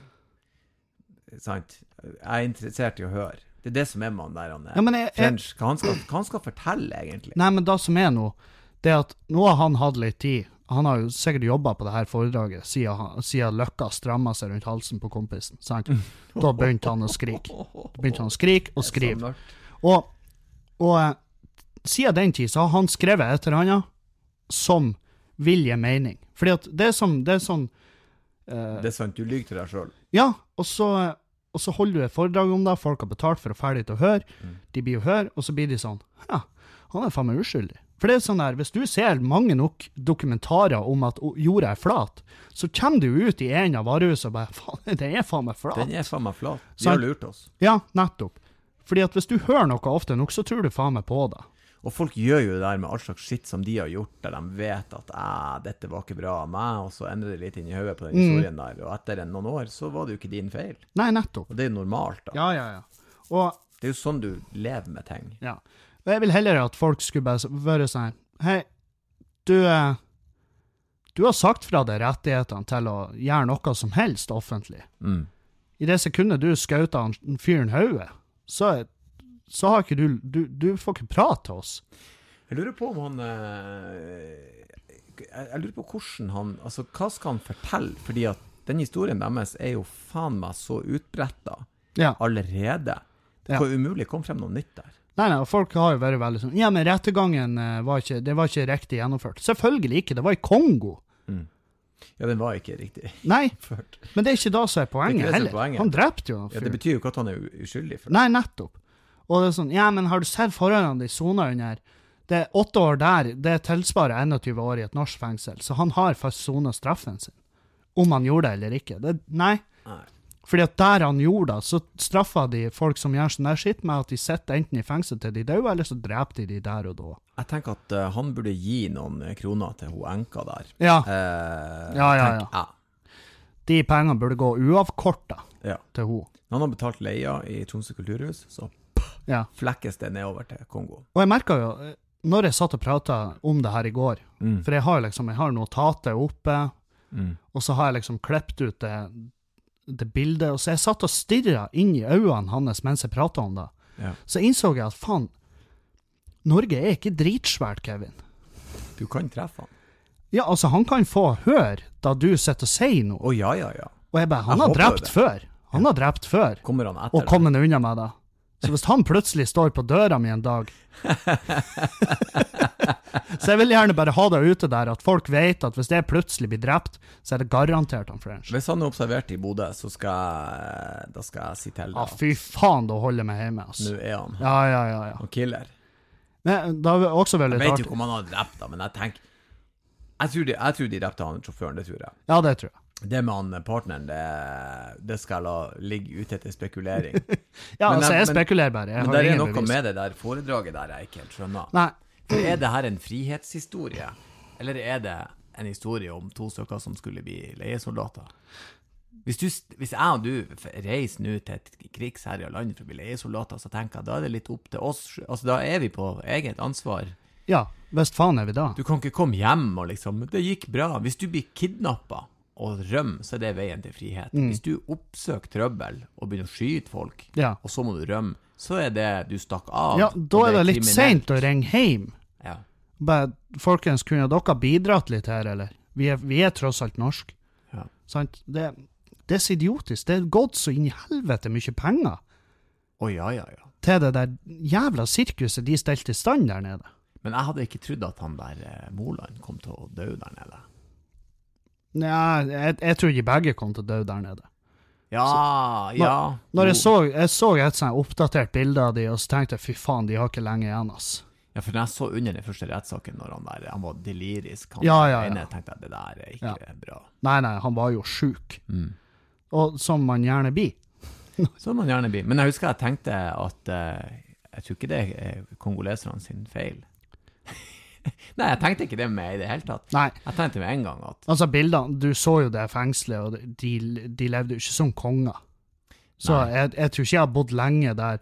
Sant? Jeg er interessert i å høre. Det er det som er med han der, French. Hva han skal fortelle, egentlig? Nei, men det som er nå, det er at nå har han hatt litt tid. Han har jo sikkert jobbet på det her foredraget, siden Løkka strammet seg rundt halsen på kompisen. Sant? Da begynte han å skrike. Og skrive. Og siden den tid så har han skrevet et eller annet som vil gi mening. Fordi at det er sånn... Det er sant, du lyger til deg selv. Ja, og så holder du et foredrag om det, folk har betalt for å ferdig til å høre, de blir å høre, og så blir de sånn, ja, han er faen meg uskyldig. For det er sånn der, hvis du ser mange nok dokumentarer om at jorda er flat, så kommer du ut i en av varehuset og bare, faen, det er faen meg flat. Den er faen meg flat. De har lurt oss. Ja, nettopp. Fordi at hvis du hører noe ofte nok, så tror du faen meg på det. Og folk gjør jo det der med all slags shit som de har gjort, der de vet at dette var ikke bra av meg, og så endrer det litt inn i hodet på den historien der, og etter noen år så var det jo ikke din feil. Nei, nettopp. Og det er jo normalt da. Ja. Og det er jo sånn du lever med ting. Ja. Og jeg vil heller at folk skulle bare være sånn, hei, du har sagt fra deg rettighetene til å gjøre noe som helst offentlig. I det sekundet du skjøter en fyren hodet, så har ikke du får ikke prate til oss. Jeg lurer på om han jeg lurer på hvordan han, altså hva skal han fortelle, fordi at den historien deres er jo faen meg så utbrettet allerede. Det var umulig å komme frem noe nytt der. Nei, folk har jo vært veldig sånn, ja, men rettegangen var ikke riktig gjennomført. Selvfølgelig ikke, det var i Kongo. Ja, den var ikke riktig. Nei, men det er ikke da som er poenget heller. Han drepte jo. Ja, det betyr jo ikke at han er uskyldig for det. Nei, nettopp. Og det er sånn, ja, men har du sett forholdene de soner under? Det er 8 år der, det tilsvarer 21 år i et norsk fengsel, så han har fast sonet straffen sin. Om han gjorde det eller ikke. Nei. Fordi at der han gjorde det, så straffet de folk som gjør sånn der skitt med at de sitter enten i fengsel til de døde, eller så dreper de der og da. Jeg tenker at han burde gi noen kroner til hun enka der. Ja. Ja. De pengene burde gå uavkortet til hun. Han har betalt leia i Tromsø kulturhus, så flekkes det nedover til Kongo. Og jeg merket jo, når jeg satt og pratet om det her i går, for jeg har notatet oppe, og så har jeg liksom klept ut det bildet, og så jeg satt og stirret inn i øynene hans mens jeg pratet om det. Så innså jeg at faen, Norge er ikke dritsvært, Kevin. Du kan treffe han. Ja, altså han kan få høre da du sitter og sier noe. Ja. Og jeg bare, han har drept før. Han har drept før. Kommer han etter og kommer unna med det. Så hvis han plutselig står på døra mi en dag så jeg vil gjerne bare ha det ute der at folk vet at hvis det plutselig blir drept, så er det garantert han French. Hvis han er observert i Bodø, så skal jeg si til deg. Fy faen, da holder jeg meg hjemme. Altså. Nå er han. Ja. Han killer. Men da har vi også veldig jeg vet jo ikke om han har drept han, men jeg tror de drepte han sjåføren, det tror jeg. Ja, det tror jeg. Det med han partneren, det skal la ligge ute til spekulering. Ja, altså jeg spekulerer bare. Men det er noe med det der foredraget der jeg ikke helt skjønner. Nei. For er det her en frihetshistorie? Eller er det en historie om 2 stykker som skulle bli leiesoldater? Hvis jeg og du reiser nå til et krigsherre land for å bli leiesoldater, så tenker jeg, da er det litt opp til oss. Altså, da er vi på eget ansvar. Ja, visst faen er vi da. Du kan ikke komme hjem og liksom, det gikk bra. Hvis du blir kidnappet og rømme, så er det veien til frihet. Hvis du oppsøker trøbbel og begynner å skyte folk, og så må du rømme, så er det du stakk av. Ja, da er det litt sent å ringe hjem. Ja. Bare, folkens, kunne dere bidratt litt her, eller? Vi er tross alt norsk. Ja. Sant? Det er så idiotisk. Det er gått så inn i helvete mye penger. Ja. Til det der jævla sirkuset de stelte i stand der nede. Men jeg hadde ikke trodd at han der Moland kom til å dø der nede. Ja, jeg tror ikke begge kom til å dø der nede. Ja. Når jeg så et sånn oppdatert bilde av de, og så tenkte jeg, fy faen, de har ikke lenge igjen, ass. Ja, for når jeg så under den første rettssaken, når han var delirisk, ja. tenkte jeg, det der er ikke bra. Nei, han var jo syk. Og som man gjerne blir. Men jeg husker jeg tenkte at jeg tror ikke det er kongoleserne sin feil. Nei, jeg tenkte ikke det med i det hele tatt. Nei. Jeg tenkte med en gang at... Altså, bildene, du så jo det fengslet, og de levde jo ikke som konger. Så jeg tror ikke jeg har bodd lenge der.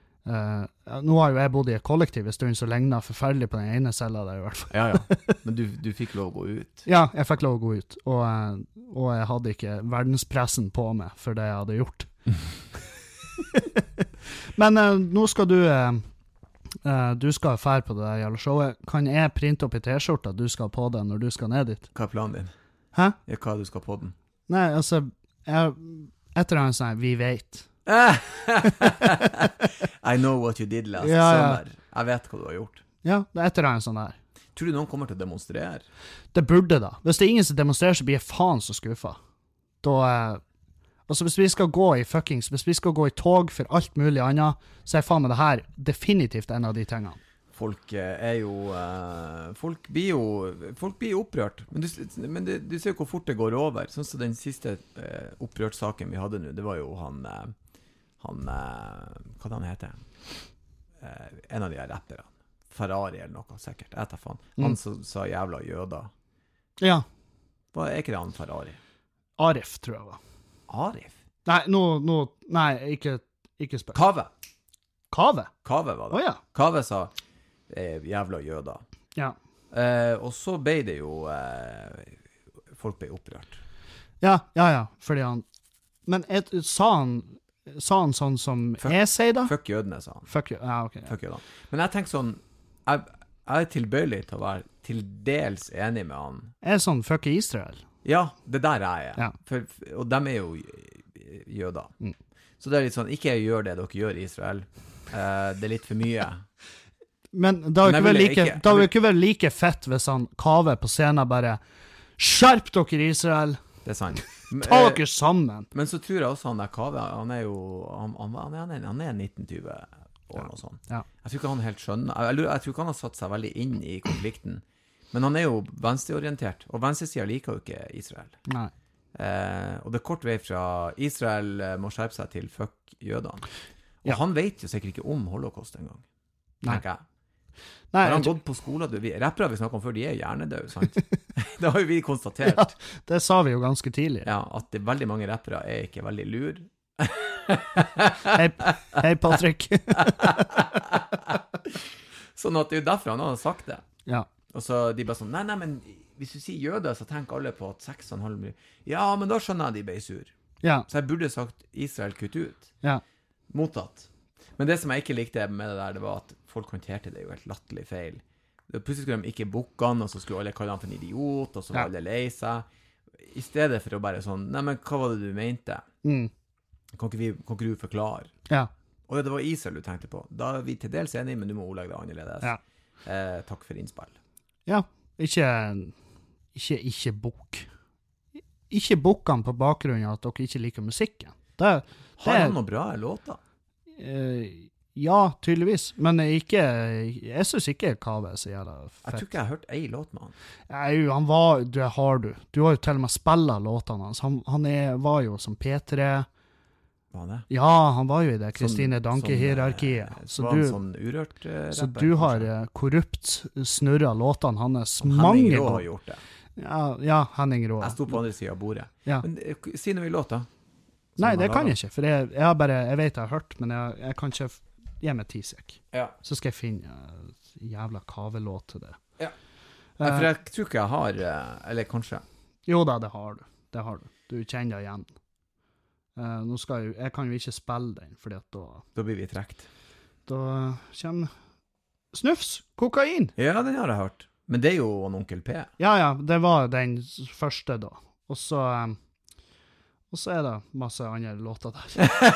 Nå har jo jeg bodd i et kollektiv en stund, så lignet forferdelig på den ene cella der i hvert fall. Ja. Men du fikk lov å gå ut? Ja, jeg fikk lov å gå ut. Og jeg hadde ikke verdenspressen på meg for det jeg hadde gjort. Men nå skal du skal fære på det der jævla showet. Kan jeg printe opp i t-skjorta du skal på den når du skal ned dit? Hva er planen din? Hæ? Ja, hva du skal på den? Nei, altså, etter han sånn, vi vet. I know what you did last summer. Jeg vet hva du har gjort. Ja, etter han sånn der. Tror du noen kommer til å demonstrere? Det burde da. Hvis det er ingen som demonstrerer, så blir jeg faen så skuffa. Da altså, hvis vi skal gå i tog for alt mulig annet, så er faen med det her definitivt en av de tingene. Folk blir opprørt. Men du ser jo hvor fort det går over. Sånn som den siste opprørssaken vi hadde nå, det var jo han hva han heter? En av de her rapperne. Ferrari eller noe, sikkert. Jeg tar faen. Han som sa jævla jøder. Ja. Hva er ikke det han Ferrari? Arif, tror jeg var. Arif? Nei, ikke spør. Kave var det. Ja. Kave sa jævla jøder. Ja. Og så ble det jo folk ble opprørt. Ja, fordi han... Men sa han sånn som jeg sier da? Fuck jødene, sa han. Fuck jødene. Men jeg tenker sånn, jeg er tilbøyelig til å være til dels enig med han. Jeg er sånn, fuck Israel. Ja, det der er jeg. Ja. Og de er jo jøder. Så det er litt sånn, ikke gjør det dere gjør i Israel. Det er litt for mye. Men det har jo ikke vært like fett hvis han Kave på scenen bare skjerp dere Israel! Det er sant. Ta dere sammen! Men så tror jeg også han der Kave, han er jo han er 19-20 år og sånn. Ja. Jeg tror ikke han helt skjønner, jeg tror ikke han har satt seg veldig inn i konflikten. Men han er jo venstreorientert, og venstresiden liker jo ikke Israel. Nei. Og det er kort vei fra Israel må skjerpe seg til fuck jødene. Og han vet jo sikkert ikke om holocaust en gang, tenker jeg. Nei, har han gått på skolen? Rappere vi snakker om før, de er hjernedøde, sant? Det har jo vi konstatert. Ja, det sa vi jo ganske tidlig. Ja, at veldig mange rappere er ikke veldig lur. Hei Patrick. Sånn at det er jo derfor han har sagt det. Ja. Og så de bare sånn, nei, men hvis du sier jøder, så tenker alle på at 6,5 millioner. Ja, men da skjønner jeg de ble sur. Ja. Så jeg burde sagt Israel kutt ut. Ja. Mottatt. Men det som jeg ikke likte med det der, det var at folk håndterte det jo helt latterlig feil. Plutselig skulle de ikke bukke han, og så skulle alle kalle han for en idiot, og så var alle lei seg. I stedet for å bare sånn, nei, men hva var det du mente? Kan ikke du forklare? Ja. Og det var Israel du tenkte på. Da er vi til dels enige, men du må ordlegge det annerledes. Ja. Takk for innspill. Ja, ikke bukk. Ikke bukk han på bakgrunn av at dere ikke liker musikken. Har han noen bra låter? Ja, tydeligvis. Men jeg synes ikke Kave så jævla fett. Jeg tror ikke jeg har hørt en låt med han. Han var, det har du. Du har jo til og med spillet låtene hans. Han var jo som P3. Var han det? Ja, han var jo i det Kristine Danke-hierarkiet. Så var han sånn urørt rapper? Så du har korrupt snurret låtene hans mange Henning Rå har gjort det. Ja, Henning Rå. Jeg sto på andre siden av bordet. Ja. Men si noe i låta. Nei, det kan jeg ikke, for jeg vet jeg har hørt, men jeg kan ikke gi meg 10 sek. Ja. Så skal jeg finne jævla Kave-låt til det. Ja. For jeg tror ikke jeg har, eller kanskje. Jo da, det har du. Du kjenner deg igjen. Nå jeg kan jo ikke spille den, fordi at da blir vi trekt. Da kommer Snufs, kokain. Ja, den har jeg hørt. Men det er jo en Onkel P. Ja, det var den første da. Og så er det masse andre låter der.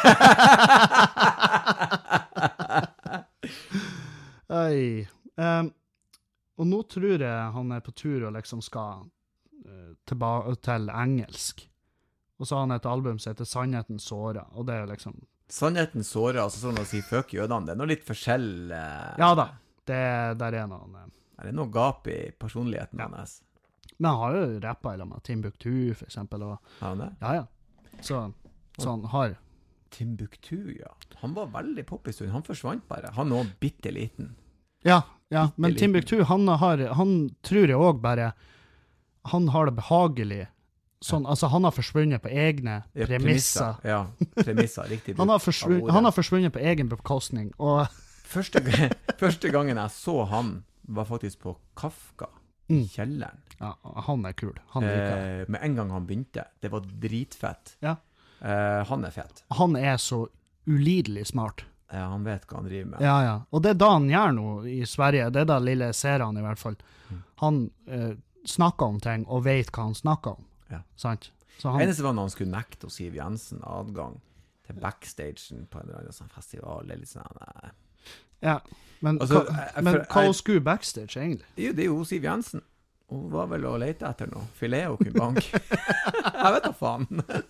Og nå tror jeg han er på tur og liksom skal tilbake til engelsk. Og så har han et album som heter Sannheten såret, og det er liksom... Sannheten såret, altså sånn å si fuck jødene, det er noe litt forskjell... Ja da, der er noen... Det er noe gap i personligheten hans. Men han har jo rappet eller med Timbuktu, for eksempel. Og... Har han det? Ja. Så han har... Timbuktu, ja. Han var veldig pop i stund. Han forsvant bare. Han er også bitteliten. Ja, men Timbuktu, han tror jeg også bare... Han har det behagelig... Sånn, altså han har forsvunnet på egne premisser. Ja, premisser, riktig. Han har forsvunnet på egen bekostning, og... Første gangen jeg så han, var faktisk på Kafka, i kjelleren. Ja, han er kul. Han liker. Med en gang han begynte. Det var dritfett. Ja. Han er fett. Han er så ulidelig smart. Ja, han vet hva han driver med. Ja. Og det er da han gjør noe i Sverige. Det er da lille ser han i hvert fall. Han snakker om ting, og vet hva han snakker om. Ja. Sant? Eneste var når han skulle nekte å Siv Jensen adgang til backstagen på en eller annen sånn festival. Litt sånn, Ja, men, Altså, hva skulle backstage, egentlig? Jo, det jo Siv Jensen. Hun var vel å lete etter noe. Filet og kubank. Jeg vet da faen.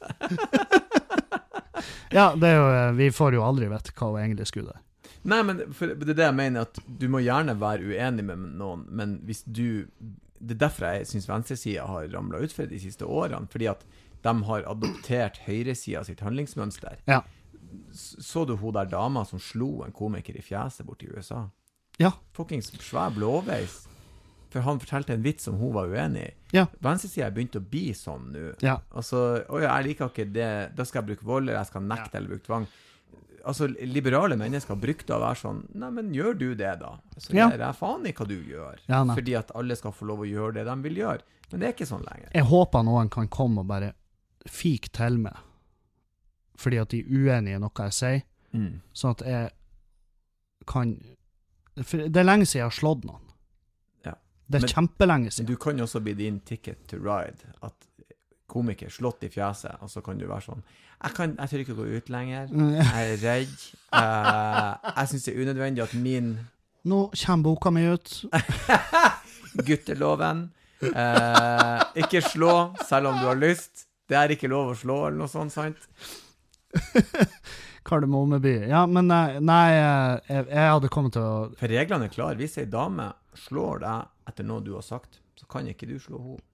Ja, det jo, vi får jo aldri vite hva hun egentlig skulle der. Nei, men det det jeg mener, at du må gjerne være uenig med noen, men hvis du... Det derfor jeg synes venstresiden har ramlet ut for de siste årene, fordi at de har adoptert høyresiden sitt handlingsmønster. Ja. Så du hun der dama som slo en komiker i fjeset bort i USA? Ja. Fucking svær blåveis. For han fortalte en vits som hun var uenig i. Ja. Venstresiden begynt å bli sånn nå. Ja. Altså, jeg liker ikke det, da skal jeg bruke vold, eller jeg skal nekte eller bruke tvang. Altså, liberale mennesker brukte å være sånn, nei, men gjør du det da? Så gjør jeg faen i hva du gjør. Ja, fordi at alle skal få lov å gjøre det de vil gjøre. Men det ikke sånn lenger. Jeg håper noen kan komme og bare fik til meg, fordi at de uenige i noe jeg sier, sånn at jeg kan... For det lenge siden jeg har slått noen. Det kjempelenge siden. Men du kan jo også bli din ticket to ride, at komiker slått i fjeset, og så kan du være sånn, jeg tør ikke gå ut lenger, jeg redd, jeg synes det unødvendig at min... Nå kommer boka mi ut. Gutteloven, ikke slå, selv om du har lyst, det ikke lov å slå, eller noe sånt, sant? Kardemommeby. Ja, men nei, jeg hadde kommet til å... For reglene klar, hvis en dame slår deg etter noe du har sagt, så kan ikke du slå henne.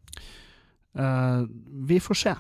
Vi får se.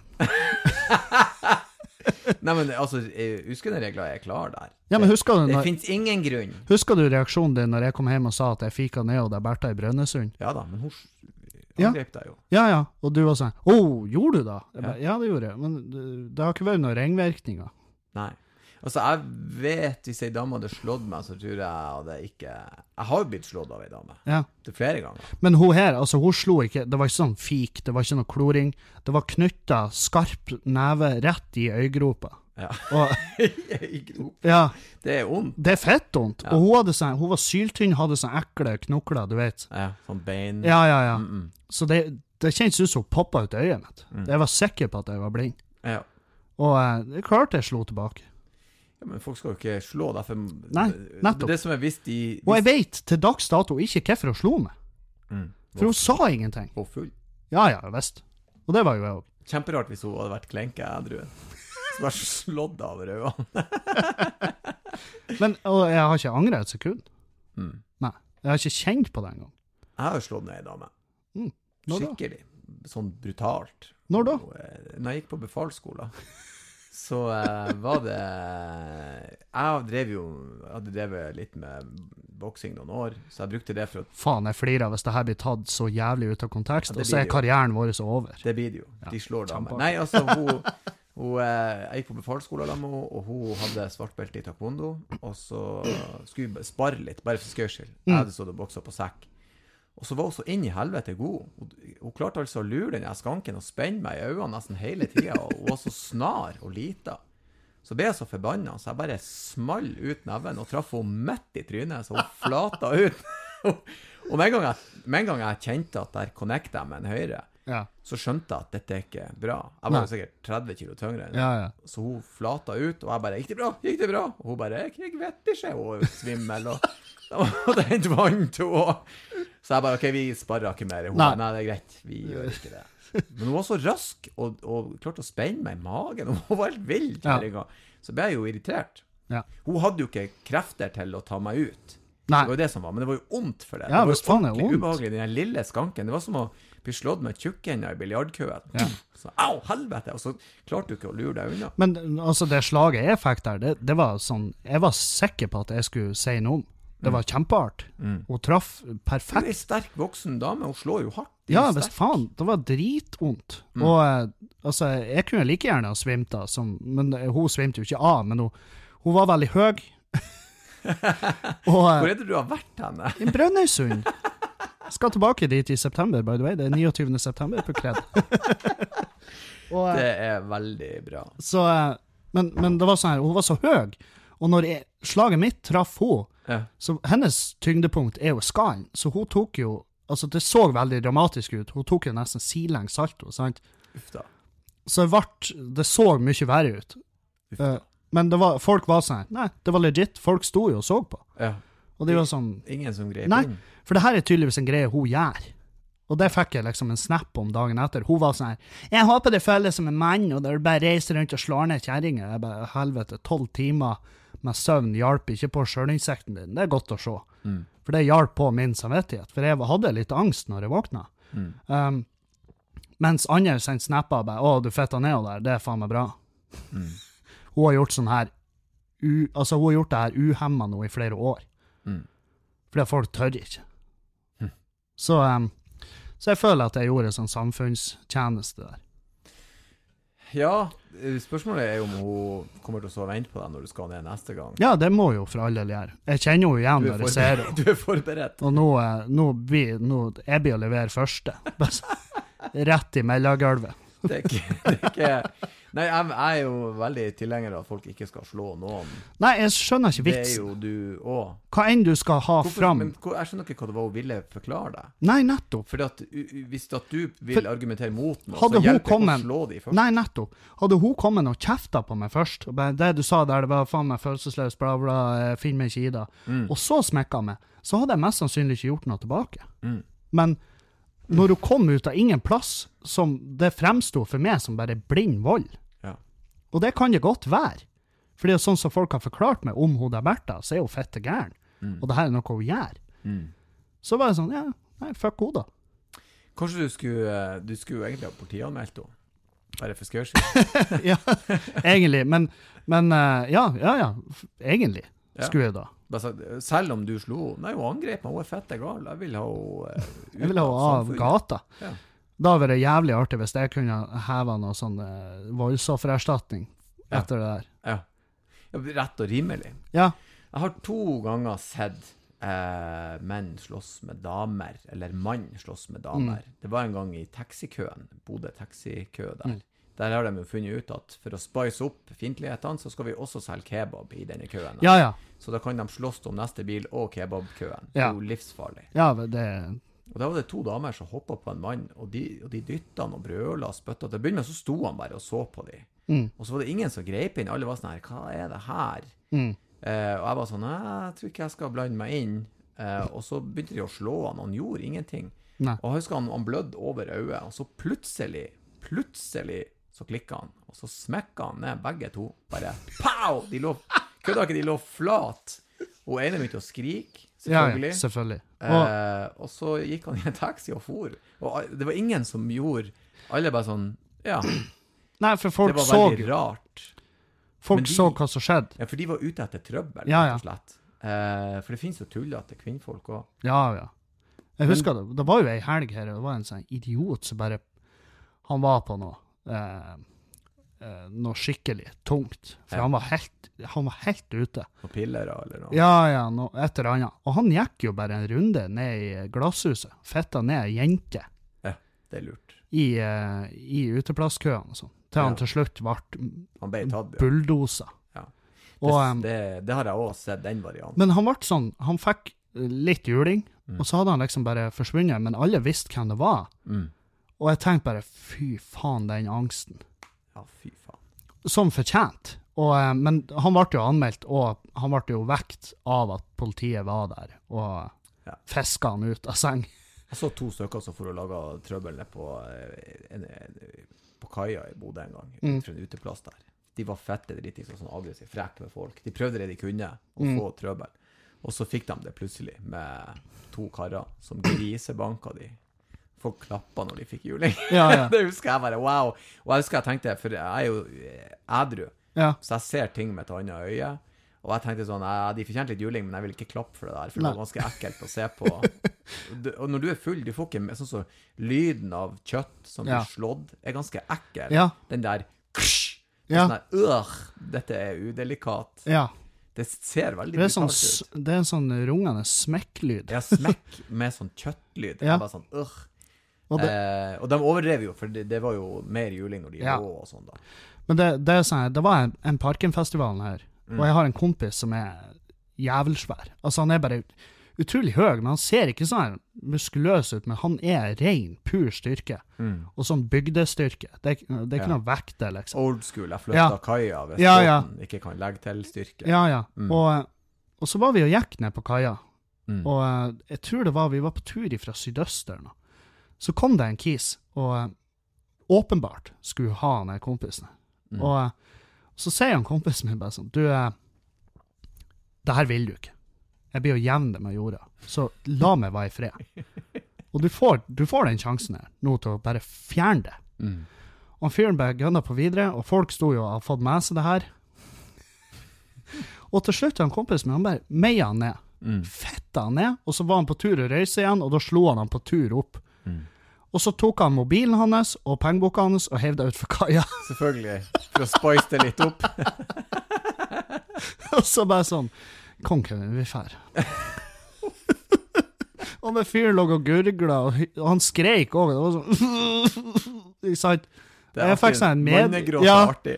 Nei, men altså, uskende regler klar der. Ja, men husker du... Det finnes ingen grunn. Husker du reaksjonen din når jeg kom hjem og sa at jeg fikk ned og det Bertha i Brønnøysund? Ja da, men hun angrep deg jo. Ja, og du var sånn, gjorde du da? Ja, det gjorde jeg, men det har ikke vært noen ringvirkninger. Nei. Altså, jeg vet hvis en dame hadde slått meg, så tror jeg det ikke... Jeg har jo blitt slått av en dame. Ja. Det flere ganger. Men hun her, altså, hun slo ikke... Det var ikke sånn fik, det var ikke noe kloring. Det var knyttet skarp neve rett i øygropa. Ja. Og, ja. Det ondt. Det fett ondt. Ja. Og hun hadde sånn... Hun var syltynn, hadde sånn ekle knokler, du vet. Ja, sånn bein. Ja. Så det kjentes ut som hun poppet ut øyet mitt. Jeg var sikker på at jeg var blind. Ja. Og det klarte jeg slo tilbake. Ja, men folk skal jo ikke slå derfor... Nei, nettopp. Det som visst i... Og jeg vet til dags dato ikke hvorfor hun slo meg. For hun sa ingenting. Og full. Ja, visst. Og det var jo jeg også. Kjemperart hvis hun hadde vært klenke, Andrew. Så var slått av rødene. Men jeg har ikke angret et sekund. Nei, jeg har ikke kjent på det en gang. Jeg har jo slått ned en dame. Skikkelig. Sånn brutalt. Når da? Når jeg gikk på befalsskolen. Så var det... Jeg hadde drevet litt med boksing noen år, så jeg brukte det for å... Faen, jeg flirer hvis det her blir tatt så jævlig ut av kontekst, og så karrieren vår så over. Det blir det jo. De slår damer. Nei, altså, jeg gikk på befalsskolen, og hun hadde svartbelte i taekwondo, og så skulle vi spare litt, bare for skøys skyld. Jeg hadde stått og bokset på sekk. Og så var hun så inn i helvete god. Hun klarte altså å lure den skanken og spenne meg i øynene nesten hele tiden, og hun var så snar og lita. Så ble jeg så forbannet, så jeg bare small ut neven og traff henne midt i trynet, så hun flata ut. Og med en gang jeg kjente at der connectet jeg med en høyre, så skjønte jeg at dette ikke bra. Jeg var jo sikkert 30 kilo tyngre. Så hun flata ut, og jeg bare, gikk det bra? Og hun bare, jeg vet ikke, og svimmel, og det hent vann til henne. Så jeg bare, ok, vi sparrer ikke mer. Hun bare, nei, det greit, vi gjør ikke det. Men hun var så rask, og klarte å spenne meg i magen, og hun var helt vild her en gang. Så ble jeg jo irritert. Hun hadde jo ikke krefter til å ta meg ut. Det var jo det som var, men det var jo ondt for det. Det var jo ordentlig ubehagelig, den lille skanken. Det var som å bli slått med tjukkender i biljardkøen. Så, au, helvete! Og så klarte du ikke å lure deg unna. Men altså, det slaget jeg fikk der, det var sånn, jeg var sikker på at jeg skulle si noe om. Det var kjempeart. Hun traff perfekt. Hun sterk voksen dame, hun slår jo hardt. Ja, visst faen, det var dritondt. Og altså, jeg kunne like gjerne ha svimt av, men hun svimte jo ikke av, men hun var veldig høy. Hvor det du har vært henne? I Brønnøysund. Jeg skal tilbake dit i september, by the way. Det 29. september på Kred. Det veldig bra. Så, men det var sånn her, hun var så høy, og når slaget mitt traff henne, så hennes tyngdepunkt jo skallen, så hun tok jo, altså det så veldig dramatisk ut, hun tok jo nesten sidelengs salto, sant? Ufta. Så det så mye verre ut. Men folk var sånn, nei, det var legit. Folk sto jo og så på. Ja. Og de var sånn... Ingen som grep nei, inn. For det her er tydeligvis en greie hun gjør. Og det fikk jeg liksom en snap om dagen etter. Hun var sånn, jeg håper det føles som en mann, og det bare reiser rundt og slår ned kjerringer. Jeg bare, helvete, 12 timer med søvn hjalp ikke på selvinsekten din. Det er godt å se. For det hjalp på min samvittighet. For jeg hadde litt angst når jeg våkna. Mens andre sendte snapper bare, å, du fetta ned der, det er faen meg bra. Hun har gjort sånn her, altså hun har gjort det her uhemmet nå i flere år. Fordi folk tør ikke. Så jeg føler at jeg gjorde en sånn samfunnstjeneste der. Ja, spørsmålet er jo om hun kommer til å så vente på deg når du skal ned neste gang. Ja, det må jo for all del gjøre. Jeg kjenner jo igjen når jeg ser det. Du er forberedt. Og nå jeg blir å levere første. Rett i mellagulvet. Det er ikke... Nei, jeg er jo veldig tilhenger av at folk ikke skal slå noen. Nei, jeg skjønner ikke vitsen. Det er jo du også. Hva enn du skal ha fram. Men jeg skjønner ikke hva det var hun ville forklare deg. Nei, nettopp. Fordi at hvis at du vil argumentere mot noe, så hjelper det å slå de først. Nei, nettopp. Hadde hun kommet og kjeftet på meg først, og det du sa der, det var faen meg følelsesløs, bla bla, finn meg ikke i det, og så smekket meg, så hadde jeg mest sannsynlig ikke gjort noe tilbake. Men når hun kom ut av ingen plass, som det fremstod for meg som bare blind vold, og det kan det godt være. For det er sånn som folk har forklart meg om hun der Bertha, så er hun fette gæren. Og det her er noe hun gjør. Så var jeg sånn, ja, nei, fuck hun da. Kanskje du skulle egentlig ha politianmeldt henne? Bare for skørs skyld? Ja, egentlig. Men ja, egentlig skulle jeg da. Selv om du slo, nei, hun angrep meg, hun er fette gal. Jeg vil ha henne jeg vil ha henne av gata. Ja. Da var det jævlig artig hvis jeg kunne heve noe sånn voldsoffererstatning etter det der. Ja, rett og rimelig. Ja. Jeg har 2 ganger sett menn slåss med damer, eller mann slåss med damer. Det var en gang i taxikøen, Bodø taxikø der. Der har de jo funnet ut at for å spice opp fiendtlighetene, så skal vi også selge kebab i denne køen. Ja. Så da kan de slåss om neste bil og kebabkøen. Det er jo livsfarlig. Ja, det... Og da var det 2 damer som hoppet på en mann, og de dyttet han og brøla og spyttet. Til å begynne med så sto han bare og så på dem. Og så var det ingen som grep inn. Alle var sånn her, hva er det her? Og jeg var sånn, jeg tror ikke jeg skal blande meg inn. Og så begynte de å slå han, og han gjorde ingenting. Nei. Og jeg husker han blødde over øyet, og så plutselig så klikket han, og så smekket han ned begge 2. Bare, pow! De lå flat. Og ene begynte å skrike, selvfølgelig. Ja, selvfølgelig. Og så gikk han i en taxi og for. Og det var ingen som gjorde, alle bare sånn, ja. Nei, for folk det var veldig rart. Folk så hva som skjedde. Ja, for de var ute etter trøbbel, rett og slett. For det finnes jo tullete kvinnfolk også. Ja. Jeg husker det var jo en helg her, og det var en sånn idiot som bare, han var på noe skikkelig tungt. For han var helt ute. Noen piller eller noe? Ja, et eller annet. Og han gikk jo bare en runde ned i glasshuset. Fetta ned en jente. Ja, det er lurt. I uteplasskøen og sånn. Til han til slutt ble bulldosa. Ja. Det har jeg også sett, den varianten. Men han ble sånn, han fikk litt juling, og så hadde han liksom bare forsvunnet, men alle visste hvem det var. Og jeg tenkte bare, fy faen, den angsten. Ja, fy faen. Som fortjent. Men han ble jo anmeldt, og han ble jo vekt av at politiet var der, og fisket han ut av seng. Jeg så 2 stykker som for å lage trøbbel på kaia i Bodø en gang, utenfor en uteplass der. De var fette dritt, sånn aggressiv, frekk med folk. De prøvde det de kunne, å få trøbbel. Og så fikk de det plutselig med 2 karer som grisebanka de. Folk klappet når de fikk juling. Ja. Det husker jeg bare, wow. Og jeg husker jeg tenkte, for jeg er jo ædru, så jeg ser ting med et annet øye. Og jeg tenkte sånn, de fortjente litt juling, men jeg vil ikke klappe for det der, for det var ganske ekkelt å se på. Og når du er full, du får ikke sånn så lyden av kjøtt som blir slått, er ganske ekkel. Ja. Den der, sånn der, dette er udelikat. Ja. Det ser veldig brutalt ut. Det er en sånn rungende smekklyd. Ja, smekk med sånn kjøttlyd. Det er bare sånn, Og de overdrev jo, for det var jo mer juling når de lå og sånn da. Men det er sånn, det var en Parkenfestivalen her, og jeg har en kompis som er jævelsvær. Altså han er bare utrolig høy, men han ser ikke sånn her muskuløs ut, men han ren, pur styrke. Og sånn bygdestyrke. Det er ikke noe vekte, liksom. Old school, jeg flyttet kaja hvis båten ikke kan legge til styrke. Ja. Og så var vi og gikk ned på kaja. Og jeg tror vi var på tur fra Sydøsteren. Så kom det en kis, og åpenbart skulle ha den kompisen. Og så sier han kompisen min bare sånn, du, det her vil du ikke. Jeg blir jo jevn det med jorda, så la meg være i fred. Og du får den sjansen her, nå til å bare fjerne det. Og han fyren bare gønnet på videre, og folk sto jo og hadde fått med seg det her. Og til slutt han kompisen min, han bare meia han ned. Fetta han ned, og så var han på tur å reise igjen, og da slo han på tur opp. Og så tok han mobilen hans og pengeboka hans og hevde ut for kaja. Selvfølgelig, for å spice det litt opp. Og så bare sånn, kom Kevin, vi fær. Og med fyren lå og gurgla, og han skreik også, det var sånn, ikke sant? Jeg fikk sånn en mannegråt artig.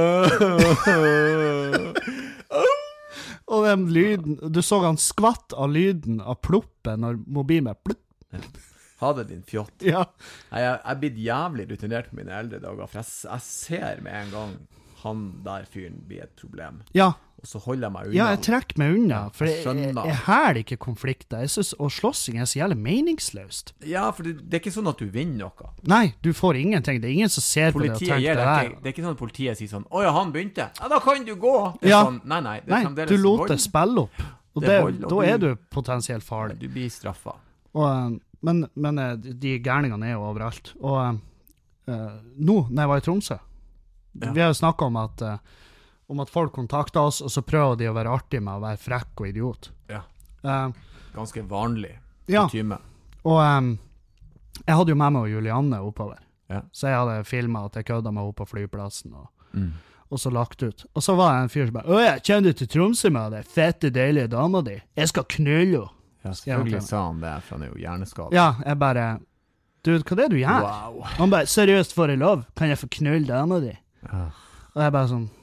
Og den lyden, du så han skvatt av lyden av ploppen når mobilen plupp. Ha det din fjott. Ja. Jeg blitt jævlig rutinert på mine eldre dager, for jeg ser med en gang han der fyren blir et problem. Ja. Og så holder jeg meg unna. Ja, jeg trekker meg unna, for jeg hæler ikke konflikter. Jeg synes å slåssing så jævlig meningsløst. Ja, for det er ikke sånn at du vinner noe. Nei, du får ingenting. Det er ingen som ser på det og tenker det der. Det er ikke sånn at politiet sier sånn, «Åja, han begynte. Ja, da kan du gå!» Det er sånn, nei, det er fremdeles du låter det spille opp. Og da er du potensielt farlig. Du blir straffet. Men de gærningene er jo overalt. Og nå, når jeg var i Tromsø, vi har jo snakket om at folk kontakter oss, og så prøver de å være artige med å være frekk og idiot. Ja. Ganske vanlig. Ja. Kutyme. Og jeg hadde jo med meg Julianne oppover. Ja. Så jeg hadde filmet at jeg kødde meg opp på flyplassen, og så lagt ut. Og så var det en fyr som bare, «Åja, kjenner du til Tromsø med det fette, deilige dama di? Jeg skal knulle henne!» Ja, selvfølgelig sa han det, for han er jo hjerneskadet. Ja, jeg bare, du, hva er det du gjør? Wow. Han bare, seriøst, får jeg lov? Kan jeg få knulle dama di? Og jeg bare sånn,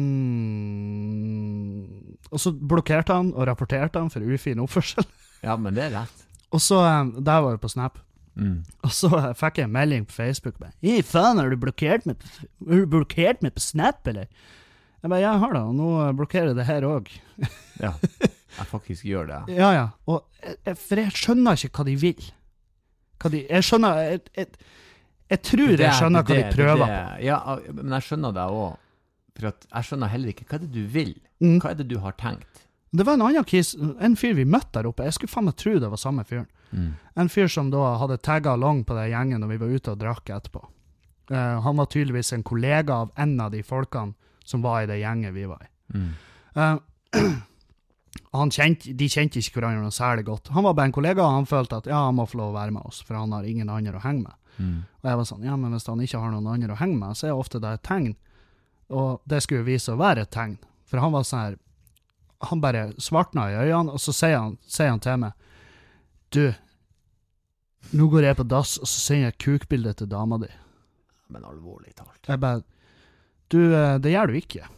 Og så blokkerte han og rapporterte han for ufin oppførsel. Ja, men det er rett. Og så, der var jeg på Snap. Og så fikk jeg en melding på Facebook. Faen, har du blokkert meg på Snap, eller? Jeg bare, jeg har det, og nå blokkerer jeg det her også. Ja, jeg faktisk gjør det. Ja. Og for jeg skjønner ikke hva de vil. Jeg skjønner, jeg tror jeg skjønner hva de prøver på. Ja, men jeg skjønner det også. For at jeg skjønner heller ikke hva er det du vil. Hva er det du har tenkt? Det var en annen kis, en fyr vi møtte der oppe. Jeg skulle faen meg tro det var samme fyren. En fyr som da hadde tagget lang på det gjengen når vi var ute og drakk etterpå. Han var tydeligvis en kollega av en av de folkene som var i det gjengen vi var i. De kjente ikke hverandre noe særlig godt. Han var bare en kollega, og han følte at ja, han må få lov å være med oss, for han har ingen andre å henge med. Og jeg var sånn, ja, men hvis han ikke har noen andre å henge med, så er ofte det et tegn. Og det skulle jo vise å være et tegn. For han var sånn her, han bare svartna i øynene, og så sier han til meg, du, nå går jeg på dass, og så sender jeg et kukbilde til dama di. Men alvorlig talt. Jeg bare, du, det gjør du ikke.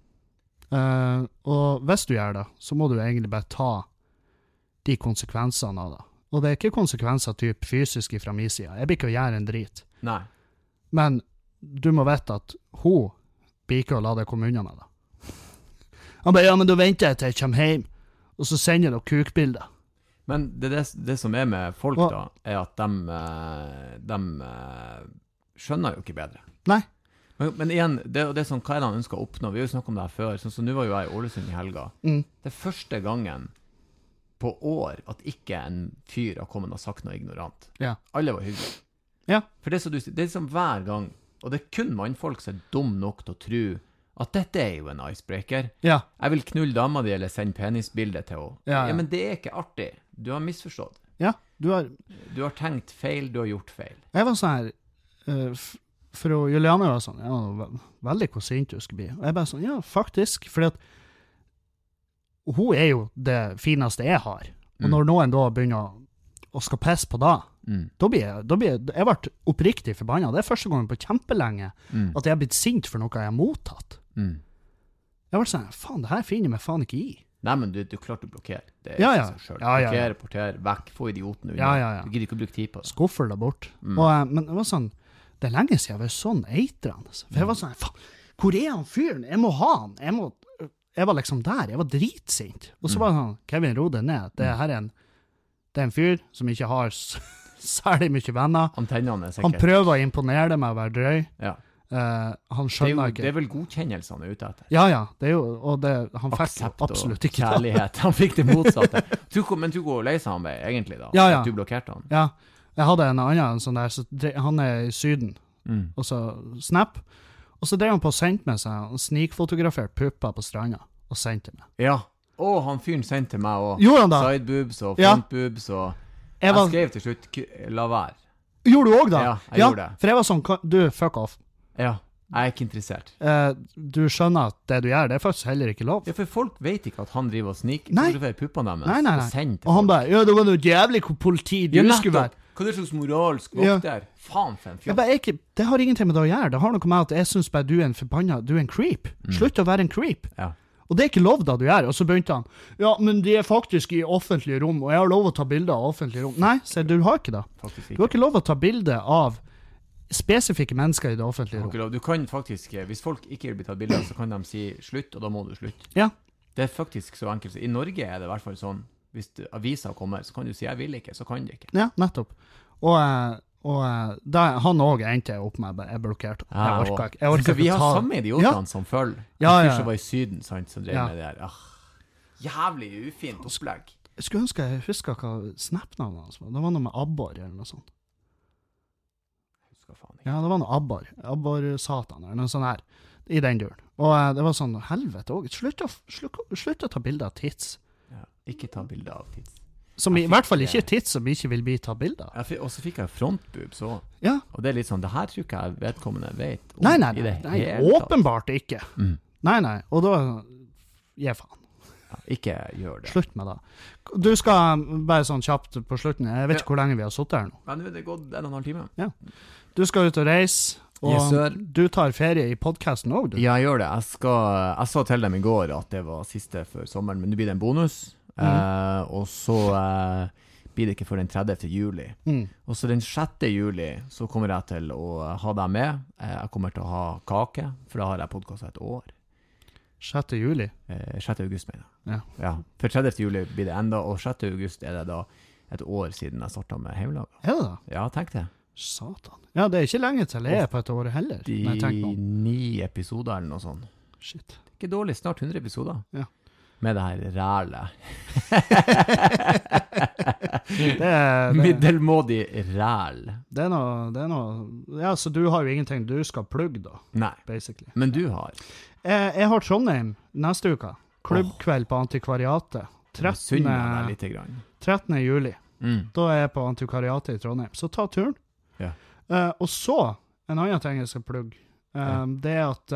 Og hvis du gjør det, så må du egentlig bare ta de konsekvensene av det. Og det er ikke konsekvenser typ fysisk fra min side. Jeg blir ikke å gjøre en drit. Nei. Men du må vite at hun blir ikke å la deg komme unna med det. Han bare, ja, men da venter jeg til jeg kommer hjem, og så sender jeg kukbilder. Men det som er med folk da, er at de skjønner jo ikke bedre. Nei. Men igjen, det er sånn, hva er det han ønsker å oppnå? Vi har jo snakket om det her før, så nå var jo jeg i Ålesund i helga. Det er første gangen på år at ikke en fyr har kommet og sagt noe ignorant. Ja. Alle var hyggelige. Ja. For det er liksom hver gang, og det er kun mannfolk som er dum nok til å tro at dette er jo en icebreaker. Ja. Jeg vil knulle dama di eller sende penisbildet til henne. Ja, men det er ikke artig. Du har misforstått. Ja, du har tenkt feil, du har gjort feil. Jeg var sånn her, for Juliane var sånn, ja, veldig hvor sint du skulle bli. Og jeg bare sånn, ja, faktisk, fordi at hun er jo det fineste jeg har. Og når noen da begynner å skal pisse på da, da blir jeg vært oppriktig forbannet. Det er første gangen på kjempelenge at jeg har blitt sint for noe jeg har mottatt. Jeg var sånn, faen, det her finner meg faen ikke i. Nei, men du klart du blokkerer. Det Ja, ja. seg selv. Ja, ja, ja. Blokkere, portere, vekk, få idioten unna. Ja. Du gidder ikke å bruke tid på det. Skuffer det bort. Men det var sånn, det er lenge siden jeg var sånn eitrende. For jeg var sånn, faen, hvor er han fyren? Jeg må ha han. Jeg var liksom der, jeg var dritsint. Og så var det sånn, Kevin, ro det ned. Det her er en fyr som ikke har særlig mye venner. Antennene er sikkert. Han prøver å imponere det med å være drøy. Ja. Han skjønner ikke. Det er vel godkjennelse han er ute etter. Ja, det er jo, og han fikk absolutt ikke det. Kjærlighet, han fikk det motsatte. Men du går lei seg han ved, egentlig da, Ja. at du blokkerte han. Ja, jeg hadde en annen sånn der, så han er i Syden, og så Snap, og så drev han på og sendte meg seg, han snikfotografert pupper på stranda, og sendte meg. Ja, han fyren sendte meg også. Gjorde han da? Sideboobs og frontboobs, og jeg skrev til slutt, la være. Gjorde du også da? Ja, jeg gjorde det. For jeg var sånn, du, fuck off. Ja, jeg er ikke interessert. Du skjønner at det du gjør, det er faktisk heller ikke lov. Ja, for folk vet ikke at han driver og snikfotograferer puppene deres. Nei. Og han bare, ja, det var noe jævlig politi du skulle være. Hva er det slags moralsk vokter? Faen for en fjall. Det har ingenting med det å gjøre. Det har noe med at jeg synes bare du er en creep. Slutt å være en creep. Ja. Og det er ikke lov da du gjør. Og så begynte han, ja, men de er faktisk i offentlige rom, og jeg har lov å ta bilder av offentlige rom. Nei, du har ikke det. Du har ikke lov å ta bilder av spesifikke mennesker i det offentlige rom. Du kan faktisk, hvis folk ikke vil bli tatt bilder, så kan de si slutt, og da må du slutt. Ja. Det er faktisk så enkelt. I Norge er det i hvert fall sånn, hvis aviser kommer, så kan du si jeg vil ikke, så kan du ikke. Ja, nettopp. Og han også endte opp med, jeg blokkerte. Jeg orker ikke. Vi har samme idiotene som følger. En fyr som var i Syden, sant, som drev med det der. Jævlig ufint opplegg. Jeg skulle ønske jeg husker hva Snap-navnet hans var. Det var noe med Abbor eller noe sånt. Ja, det var noe Abbor-satan eller noe sånt her, i den duren. Og det var sånn, helvete også, slutt å ta bilder av tits. Ja, ikke ta bilder av tits. Som i hvert fall ikke tits som ikke vil bli tatt bilder av. Og så fikk jeg frontboobs også. Ja. Og det er litt sånn, det her tror ikke jeg vedkommende vet om. Nei, åpenbart ikke. Nei, og da, gi faen. Ja, ikke gjør det. Slutt med det. Du skal bare sånn kjapt på slutten, jeg vet ikke hvor lenge vi har suttet her nå. Ja, nå er det gått 1,5 time. Ja. Du skal ut og reise, og du tar ferie i podcasten også, du? Ja, jeg gjør det. Jeg sa til dem i går at det var siste før sommeren, men nå blir det en bonus. Og så blir det ikke før den 30. juli. Og så den 6. juli så kommer jeg til å ha deg med. Jeg kommer til å ha kake, for da har jeg podcast et år. 6. juli? 6. august, mener jeg. Ja. For 30. juli blir det enda, og 6. august er det da et år siden jeg startet med Heimelaga. Er det da? Ja, tenk det. Satan. Ja, det er ikke lenge til jeg er på et år heller. 9 episoder eller noe sånt. Shit. Det er ikke dårlig, snart 100 episoder. Ja. Med det her rælet. det middelmådig ræl. Det er noe, ja, så du har jo ingenting du skal plugge da. Nei, basically. Men du har. Jeg har Trondheim neste uke. Klubbkveld på Antikvariatet. 13. juli. Da er jeg på Antikvariatet i Trondheim. Så ta turen. Ja. Og så, en annen ting jeg skal plugge, det er at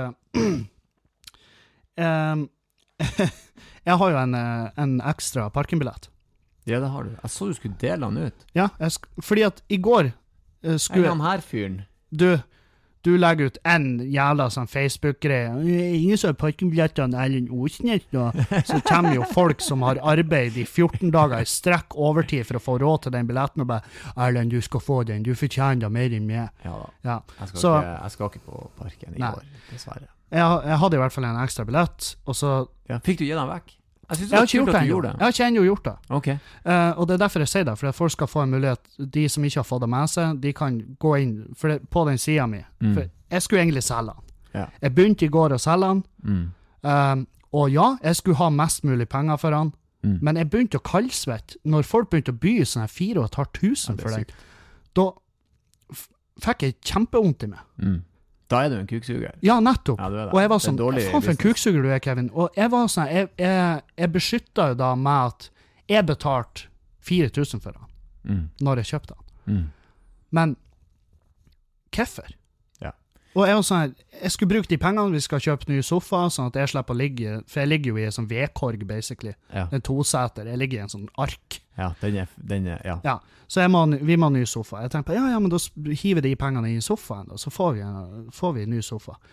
jeg har jo en ekstra parkingbillett. Ja, det har du. Jeg så du skulle dele han ut. Ja, fordi at i går skulle han her fyren. Du legger ut en jævla sånn Facebook-greie. Ingen som har parkingbillettene Erlend Osnes nå. Så kommer jo folk som har arbeid i 14 dager i strekk overtid for å få råd til den billetten, og bare, Erlend, du skal få den, du fortjener det mer enn meg. Ja da. Ja. Jeg skal ikke på parken i år, dessverre. Jeg hadde i hvert fall en ekstra billett, og så... Ja, fikk du gi den vekk? Jeg har ikke gjort det ennå. Jeg har ikke ennå gjort det. Ok. Og det er derfor jeg sier det, for at folk skal få en mulighet, de som ikke har fått det med seg, de kan gå inn på den siden min. For jeg skulle egentlig selge den. Ja. Jeg begynte i går å selge den, og ja, jeg skulle ha mest mulig penger for den, men jeg begynte å kaldsvette. Når folk begynte å by sånne 4 500 for den, da fikk jeg kjempeondt i meg. Da er du en kuksuger. Ja, nettopp. Ja, og jeg var sånn, faen for en kuksuger du er, Kevin. Og jeg var sånn, jeg beskyttet jo da med at jeg betalte 4 000 for den, når jeg kjøpte den. Men, hvorfor? Ja. Og jeg var sånn, jeg skulle bruke de pengene, vi skal kjøpe nye sofa, sånn at jeg slipper å ligge, for jeg ligger jo i en sånn vedkorg, basically. Ja. En 2-seter, jeg ligger i en sånn ark. Ja, den er, ja. Ja, så vi må ha ny sofa. Jeg tenkte, ja, men da hiver de pengene i sofaen, og så får vi en ny sofa.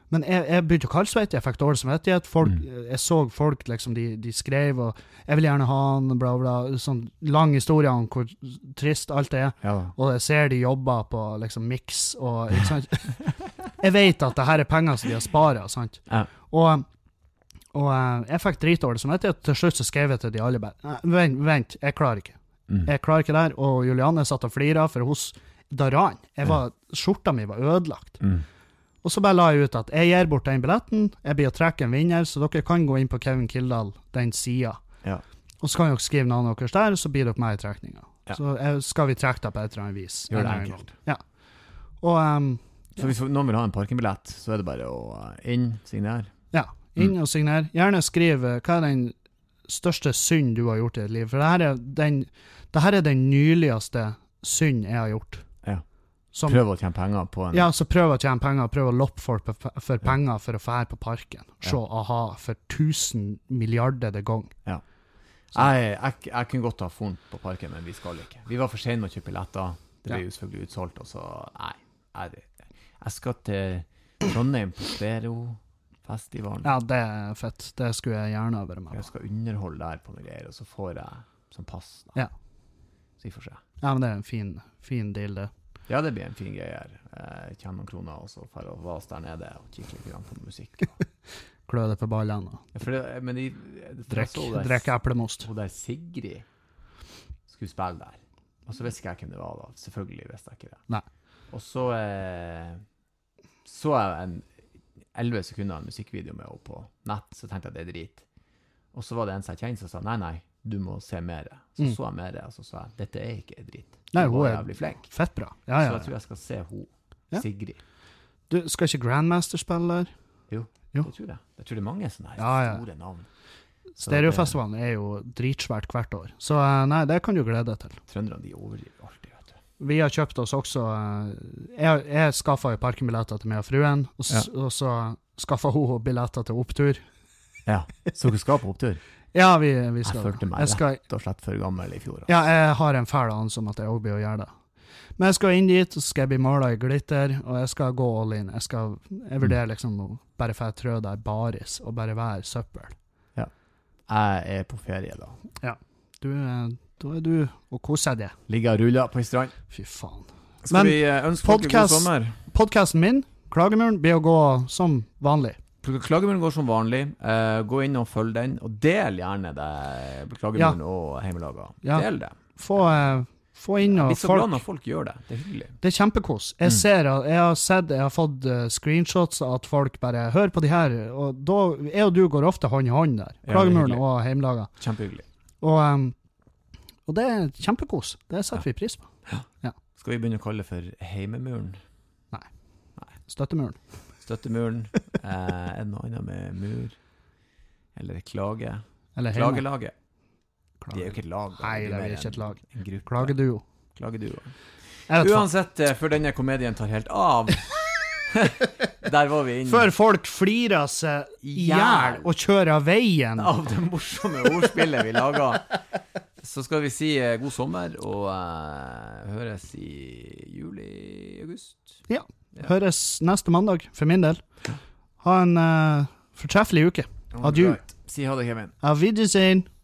Men jeg begynte kaldsvett, jeg fikk dårlig samvittighet. Jeg så folk, liksom, de skrev, og jeg vil gjerne ha han, bla bla, sånn lang historie om hvor trist alt det er. Ja. Og jeg ser de jobber på, liksom, mix, og, ikke sant? Jeg vet at det her er penger som de har sparet, sant? Ja. Og jeg fikk dritdårlig samvittighet, til slutt så skrev jeg til de alle bare, vent, jeg klarer ikke. Jeg klarer ikke der, og Julianne satt og fliret, for hos Daran, skjorta mi var ødelagt. Og så bare la jeg ut at jeg gir bort den billetten, jeg blir å trekke en vinner, så dere kan gå inn på Kevin Kildahl, den siden. Ja. Og så kan dere skrive navnet deres der, så blir dere med i trekningen. Ja. Så skal vi trekke det på et eller annet vis. Gjør det enkelt. Ja. Og, så hvis noen vil ha en parkingbillett, så er det bare å signere. Ja, og signere. Gjerne skriv hva er den største synd du har gjort i ditt liv, for det her er den nyligste synd jeg har gjort. Prøv å tjene penger på en... Ja, så prøv å tjene penger, prøv å loppe folk for penger for å fære på parken. Se aha for 1000 milliarder det gang. Ja. Jeg kunne godt ha funnet på parken, men vi skal ikke. Vi var for sene med å kjøpe billetter. Det ble jo selvfølgelig utsolgt, og så... Jeg skal til Trondheim på Stereo-festivalen. Ja, det er fett. Det skulle jeg gjerne være med. Jeg skal underholde der på noe greier, og så får jeg som pass. Da. Ja. Så vi får se. Ja, men det er en fin deal, det. Ja, det blir en fin greie her. Tjene noen kroner, og så for å vase der nede og kikke litt på musikk. Klø det på ballene. Ja, men drekk eplemost. Og der Sigrid skulle spille der. Og så visste jeg hvem det var da. Selvfølgelig visste jeg ikke det. Nei. Og så jeg en 11 sekunder en musikkvideo med henne på nett, så tenkte jeg det er drit. Og så var det en som jeg kjente som sa, nei, du må se mer. Så jeg mer, og så sa jeg, dette er ikke drit. Nei, hun er jævlig flink. Fett bra. Ja. Så jeg tror jeg skal se Sigrid. Du, skal ikke Grandmaster spille der? Jo. Det tror jeg. Jeg tror det er mange sånne store navn. Stereofestivalen er jo dritsvært hvert år. Så nei, det kan du glede deg til. Trønderne, de overdriver alltid, vet du. Vi har kjøpt oss også, jeg skaffet jo parkenbilletter til meg og fruen, og så skaffet hun billetter til opptur. Ja, så du skal på opptur? Ja, vi skal. Jeg følte meg rett og slett for gammel i fjor. Altså. Ja, jeg har en fæl anelse om at jeg også blir å gjøre det. Men jeg skal inn dit, og så skal jeg bli målet i glitter, og jeg skal gå all in. Jeg vurderer liksom å bare få trø der baris, og bare være søppel. Ja, jeg er på ferie da. Ja, da er du og koser deg. Ligger og ruller på en strand. Fy faen. Skal vi ønske folk god sommer? Podcasten min, Klagemuren, blir å gå som vanlig. Klagemuren går som vanlig. Gå inn og følg den, og del gjerne det Klagemuren og Heimelaga. Del det. Få inn og folk. Vi er så glad når folk gjør det. Det er hyggelig. Det er kjempekos. Jeg har fått screenshots av at folk bare hører på de her, og da og du går ofte hånd i hånd der. Klagemuren og Heimelaga. Kjempehyggelig. Og det er kjempekos. Det setter vi pris på. Ja. Skal vi begynne å kalle det for Heimemuren? Nei. Støttemuren. Støttemuren, er det noe annet med mur, eller klage, eller klagelaget. Det er jo ikke et lag. Nei, det er ikke et lag. Klageduo. Uansett, før denne komedien tar helt av, der var vi inne. Før folk flirer seg ihjel og kjører av veien. Av det morsomme ordspillet vi laget. Så skal vi si god sommer, og høres i juli-august. Ja. Høres neste mandag, for min del. Ha en fortreffelig uke. Adjø. Si ha det, Kevin. Auf Wiedersehen.